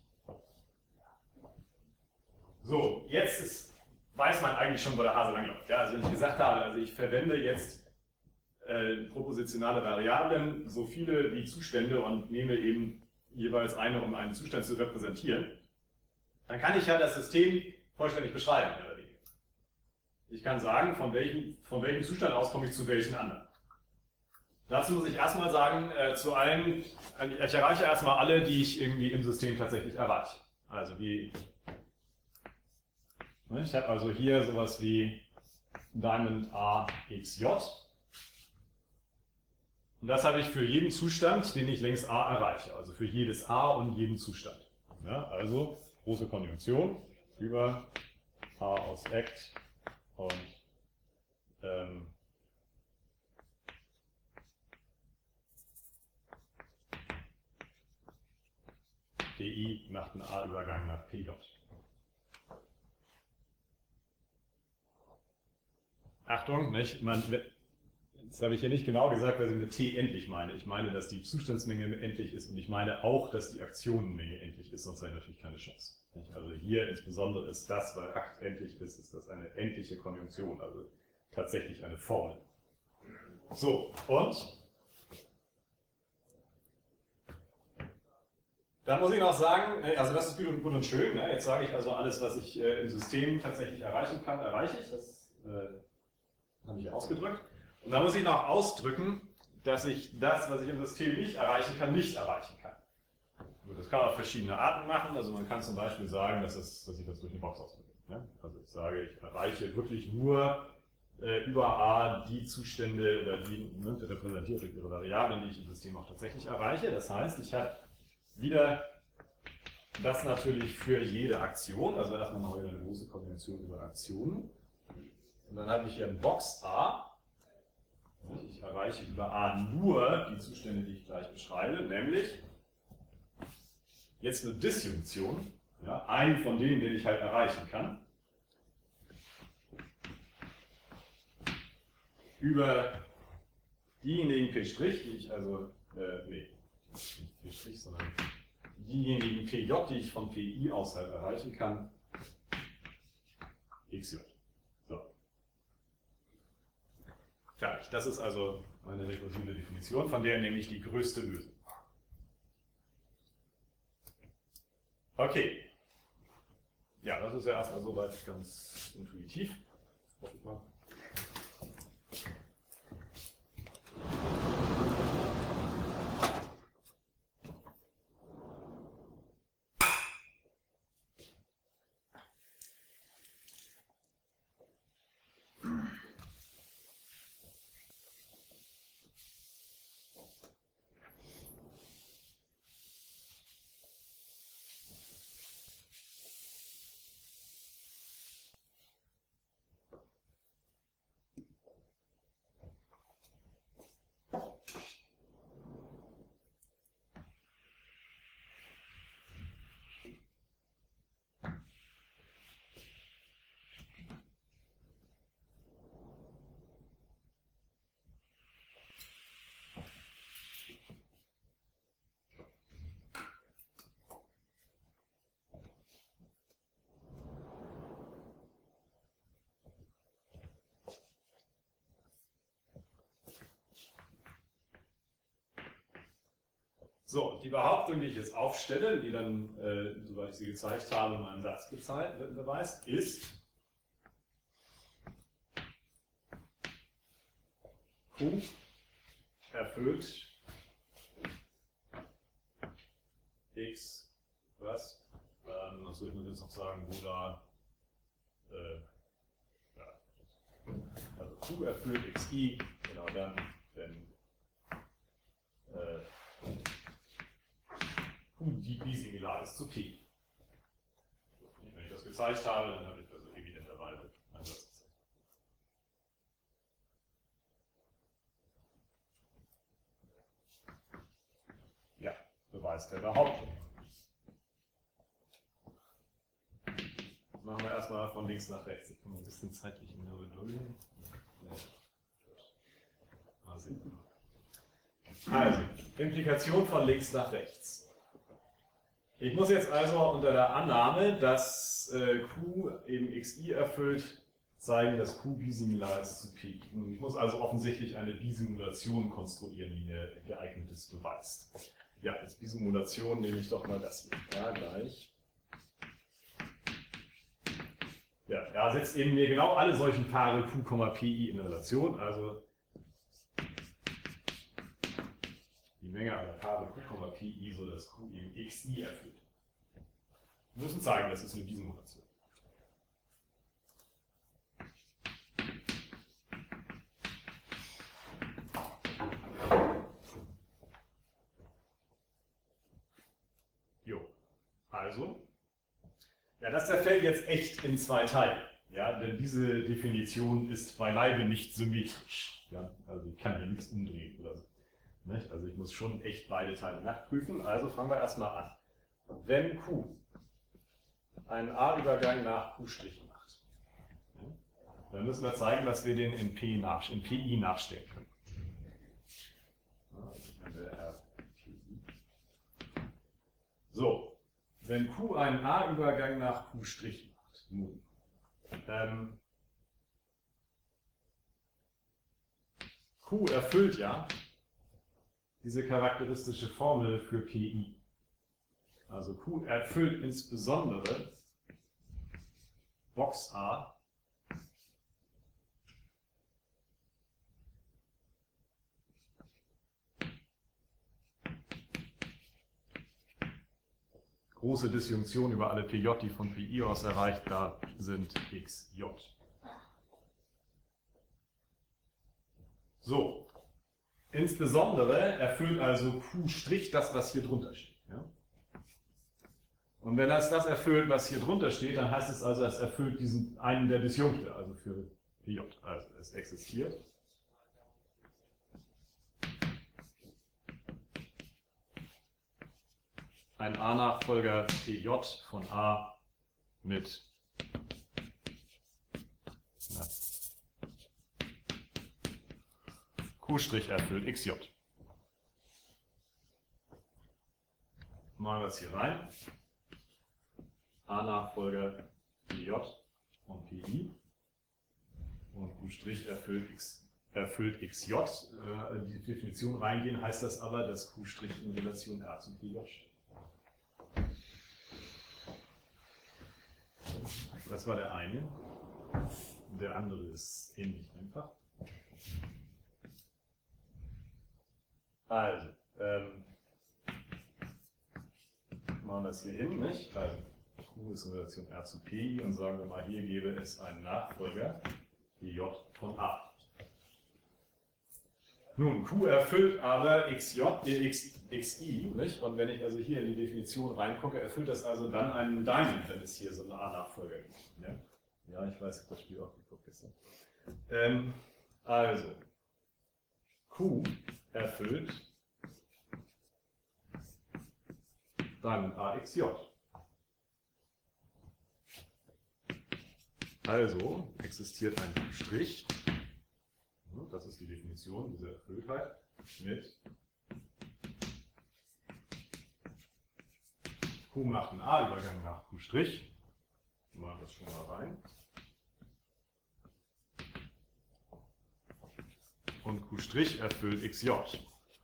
So, jetzt ist, weiß man eigentlich schon, wo der Hase langläuft. Ja, also wenn ich gesagt habe, also ich verwende jetzt äh, propositionale Variablen, so viele wie Zustände und nehme eben jeweils eine, um einen Zustand zu repräsentieren, dann kann ich ja das System vollständig beschreiben. Ich kann sagen, von welchem, von welchem Zustand aus komme ich zu welchen anderen. Dazu muss ich erstmal sagen, äh, zu allen, ich erreiche erstmal alle, die ich irgendwie im System tatsächlich erreiche. Also wie, ich habe also hier sowas wie Diamond A X J. Und das habe ich für jeden Zustand, den ich längs A erreiche. Also für jedes A und jeden Zustand. Ja, also große Konjunktion über A aus Act und ähm, P I macht einen A-Übergang nach P J. Achtung, nicht? Man, das habe ich hier nicht genau gesagt, was ich mit T endlich meine. Ich meine, dass die Zustandsmenge endlich ist und ich meine auch, dass die Aktionenmenge endlich ist, sonst habe ich natürlich keine Chance. Nicht? Also hier insbesondere ist das, weil Akt endlich ist, ist das eine endliche Konjunktion, also tatsächlich eine Formel. So, und dann muss ich noch sagen, also das ist gut und, gut und schön. Ne? Jetzt sage ich also, alles, was ich äh, im System tatsächlich erreichen kann, erreiche ich. Das äh, habe ich ausgedrückt. Und dann muss ich noch ausdrücken, dass ich das, was ich im System nicht erreichen kann, nicht erreichen kann. Und das kann man auf verschiedene Arten machen. Also man kann zum Beispiel sagen, dass, es, dass ich das durch eine Box ausdrücke. Ne? Also ich sage, ich erreiche wirklich nur äh, über A die Zustände oder die ne, repräsentiert durch ihre Variablen, die ich im System auch tatsächlich erreiche. Das heißt, ich habe wieder das natürlich für jede Aktion, also erstmal noch wieder eine große Konvention über Aktionen. Und dann habe ich hier ein Box A. Ich erreiche über A nur die Zustände, die ich gleich beschreibe, nämlich jetzt eine Disjunktion, ja, einen von denen, den ich halt erreichen kann, über diejenigen P', die ich also, äh, nee, nicht P', sondern diejenigen P J, die ich von P I aus halt erreichen kann, X J. So. Fertig. Das ist also meine rekursive Definition, von der nehme ich die größte Lösung. Okay. Ja, das ist ja erstmal soweit ganz intuitiv. Hoffe ich mal. So, die Behauptung, die ich jetzt aufstelle, die dann, äh, soweit ich sie gezeigt habe, meinen Satz beweist, ist, Q erfüllt X, was? Ähm, was soll ich mir jetzt noch sagen, wo da, äh, ja. Also Q erfüllt X I, genau dann, wenn äh, Q die bisimilar ist zu P. Wenn ich das gezeigt habe, dann habe ich also evidenterweise einen Satz gezeigt. Ja, Beweis der Behauptung. Machen wir erstmal von links nach rechts. Ich kann mal ein bisschen zeitlich in der Geduld. Mal sehen. Also, Implikation von links nach rechts. Ich muss jetzt also unter der Annahme, dass äh, Q eben X I erfüllt, zeigen, dass Q bisimilar ist zu P. Ich muss also offensichtlich eine Bisimulation konstruieren, die mir geeignetes beweist. Ja, als Bisimulation nehme ich doch mal das hier. Ja, gleich. Ja, er setzt eben mir genau alle solchen Paare Q, Pi in Relation, also die Menge aller Paare Q, Pi, so dass Q eben X I erfüllt. Wir müssen zeigen, das ist eine Bisimulation. Also, ja, das zerfällt jetzt echt in zwei Teile. Ja, denn diese Definition ist beileibe nicht symmetrisch. Ja, also ich kann hier nichts umdrehen oder so. Nicht? Also ich muss schon echt beide Teile nachprüfen. Also fangen wir erstmal an. Wenn Q einen A-Übergang nach Q' macht, ja, dann müssen wir zeigen, dass wir den in, P nach, in P I nachstellen können. So, wenn Q einen A-Übergang nach Q' macht, nun, ähm, Q erfüllt ja diese charakteristische Formel für P I. Also Q erfüllt insbesondere Box A große Disjunktion über alle P J, die von P I aus erreichbar sind, X J. So, insbesondere erfüllt also Q' das, was hier drunter steht. Ja? Und wenn das das erfüllt, was hier drunter steht, dann heißt es also, es erfüllt diesen einen der Disjunkte, also für P J. Also es existiert ein A-Nachfolger P J von A mit na, Q' erfüllt X J. Machen wir es hier rein. A-Nachfolger P J und P I und Q' erfüllt X, erfüllt X J. Äh, die Definition reingehen, heißt das aber, dass Q' in Relation R zu P J steht. Das war der eine. Der andere ist ähnlich einfach. Also, ähm, machen wir das hier hin, nicht? Also, Q ist in Relation R zu P und sagen wir mal, hier gäbe es einen Nachfolger, P J von A. Nun, Q erfüllt aber X J, äh, X, Xi, nicht? Und wenn ich also hier in die Definition reingucke, erfüllt das also dann einen Diamond, wenn es hier so einen A-Nachfolger gibt. Ja? Ja, ich weiß, ich habe das Spiel auch geguckt gestern. Ähm, also, Q erfüllt Diamond A X J. Also existiert ein Strich, das ist die Definition dieser Erfülltheit, mit Q macht einen A-Übergang nach Q'. Ich mache das schon mal rein. Und Q' erfüllt X J.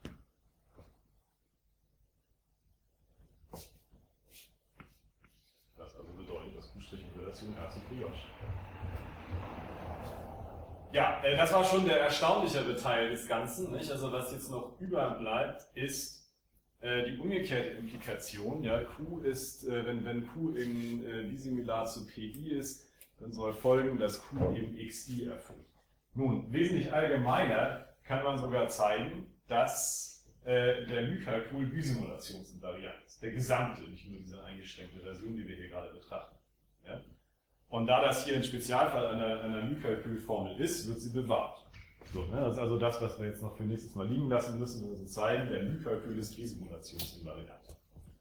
Das also bedeutet, dass Q' in Relation R zu P J. Ja, äh, das war schon der erstaunlichere Teil des Ganzen. Nicht? Also was jetzt noch überbleibt, ist äh, die umgekehrte Implikation. Ja, Q ist, äh, wenn, wenn Q in äh, bisimilar zu P I ist, dann soll folgen, dass Q eben Xi erfüllt. Nun, wesentlich allgemeiner kann man sogar zeigen, dass äh, der Lie-Kalkül bisimulationsinvariant ist. Der gesamte, nicht nur diese eingeschränkte Version, die wir hier gerade betrachten. Ja? Und da das hier ein Spezialfall einer, einer Lie-Kalkül-Formel ist, wird sie bewahrt. So, ne? Das ist also das, was wir jetzt noch für nächstes Mal liegen lassen müssen, also zeigen, der Lie-Kalkül ist bisimulationsinvariant.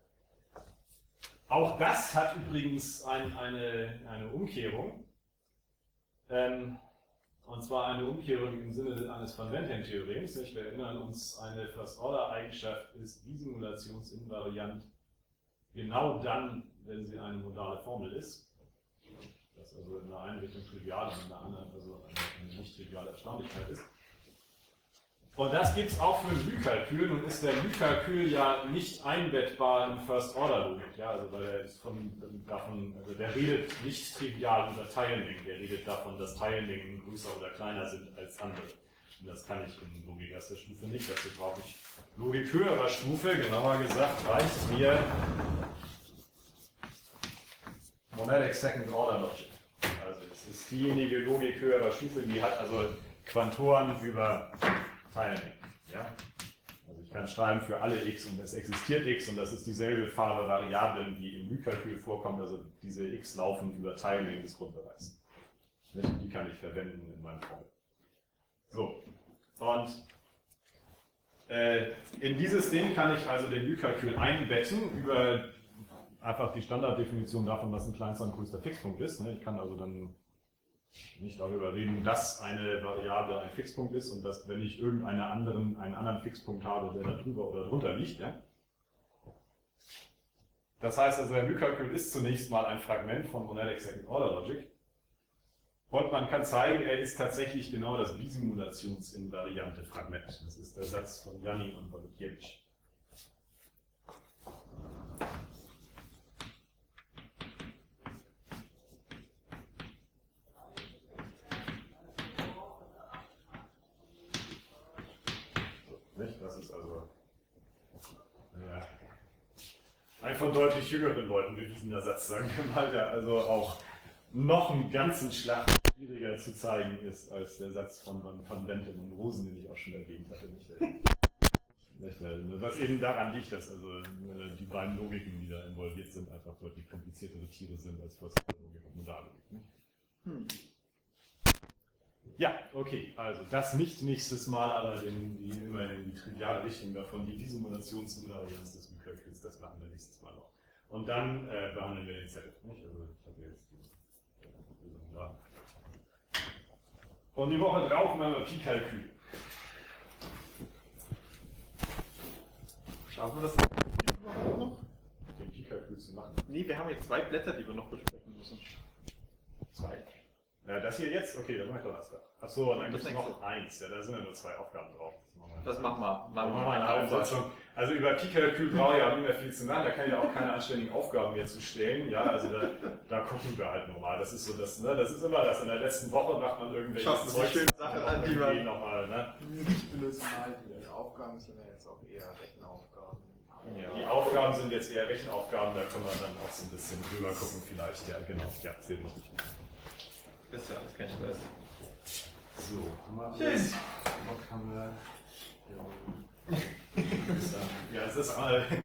Auch das hat übrigens ein, eine, eine Umkehrung. Ähm, und zwar eine Umkehrung im Sinne eines Van Wendheim-Theorems. Wir erinnern uns, eine First-Order-Eigenschaft ist bisimulationsinvariant genau dann, wenn sie eine modale Formel ist. Das also in der einen Richtung trivial und in der anderen also eine, eine nicht triviale Erstaunlichkeit ist. Und das gibt es auch für Lie-Kalkül. Nun ist der Lie-Kalkül ja nicht einbettbar in First-Order-Logik. Ja, also weil er ist von, davon, also der redet nicht trivial über Teilmengen. Der redet davon, dass Teilmengen größer oder kleiner sind als andere. Und das kann ich in Logik erster Stufe nicht. Dazu brauche ich Logik höherer Stufe. Genauer gesagt reicht mir Monadic Second Order Logic. Also es ist diejenige Logik höherer Stufe, die hat also Quantoren über Teilmengen. Ja? Also Ich kann schreiben für alle x und es existiert x und das ist dieselbe Farbe Variablen, die im Ü-Kalkül vorkommt, also diese x laufen über Teilmengen des Grundbereichs. Die kann ich verwenden in meinem Formel. So, und äh, in dieses Ding kann ich also den Ü-Kalkül einbetten über einfach die Standarddefinition davon, was ein kleinster und größter Fixpunkt ist. Ich kann also dann nicht darüber reden, dass eine Variable ein Fixpunkt ist und dass, wenn ich irgendeinen anderen, einen anderen Fixpunkt habe, der da drüber oder drunter liegt. Ja? Das heißt also, der Ü-Kalkül ist zunächst mal ein Fragment von Monadic Second Order Logic. Und man kann zeigen, er ist tatsächlich genau das bisimulationsinvariante Fragment. Das ist der Satz von Janin und Wojciechowicz. Das ist also ja, ein von deutlich jüngeren Leuten bewiesener Satz, sagen wir mal, der also auch noch einen ganzen Schlag schwieriger zu zeigen ist als der Satz von Van Benten und Rosen, den ich auch schon erwähnt hatte. Was eben daran liegt, dass also die beiden Logiken, die da involviert sind, einfach deutlich kompliziertere Tiere sind als First-Order-Logik und Modallogik. Hm. Ja, okay, also das nicht nächstes Mal, aber in die, immerhin die triviale Richtung davon, die Disimulationsinvarianz des Ü-Kalküls, das machen wir nächstes Mal noch. Und dann äh, behandeln wir den Zettel. Nicht? Also ich habe jetzt die Lösung da. Und die Woche drauf machen wir Pi-Kalkül. Schaffen wir das noch? Den Pi-Kalkül zu machen. Nee, wir haben jetzt zwei Blätter, die wir noch besprechen müssen. Zwei. Ja, das hier jetzt? Okay, dann mach ich doch das da. Achso, und dann Das gibt es noch nächste. eins. Ja, da sind ja nur zwei Aufgaben drauf. Das machen wir. Machen wir mal eine Halbsetzung. Also über Pi-Kalkül brauche ich ja nicht mehr viel zu machen, da kann ich ja auch keine anständigen Aufgaben mehr zu stellen. Ja, also da, da gucken wir halt normal. Das ist so das, ne? Das ist immer das. In der letzten Woche macht man irgendwelche Schaffst du so schöne Sachen an, die man nochmal, ne? Nicht benutzen halt. Die Aufgaben sind ja jetzt auch eher Rechenaufgaben. Ja. Die Aufgaben sind jetzt eher Rechenaufgaben, da können wir dann auch so ein bisschen drüber gucken vielleicht. Ja, genau. Ja, sehr richtig. Das ist ja alles kein Stress. So, haben wir Schön. Bock haben wir. Ja, ja es ist mal.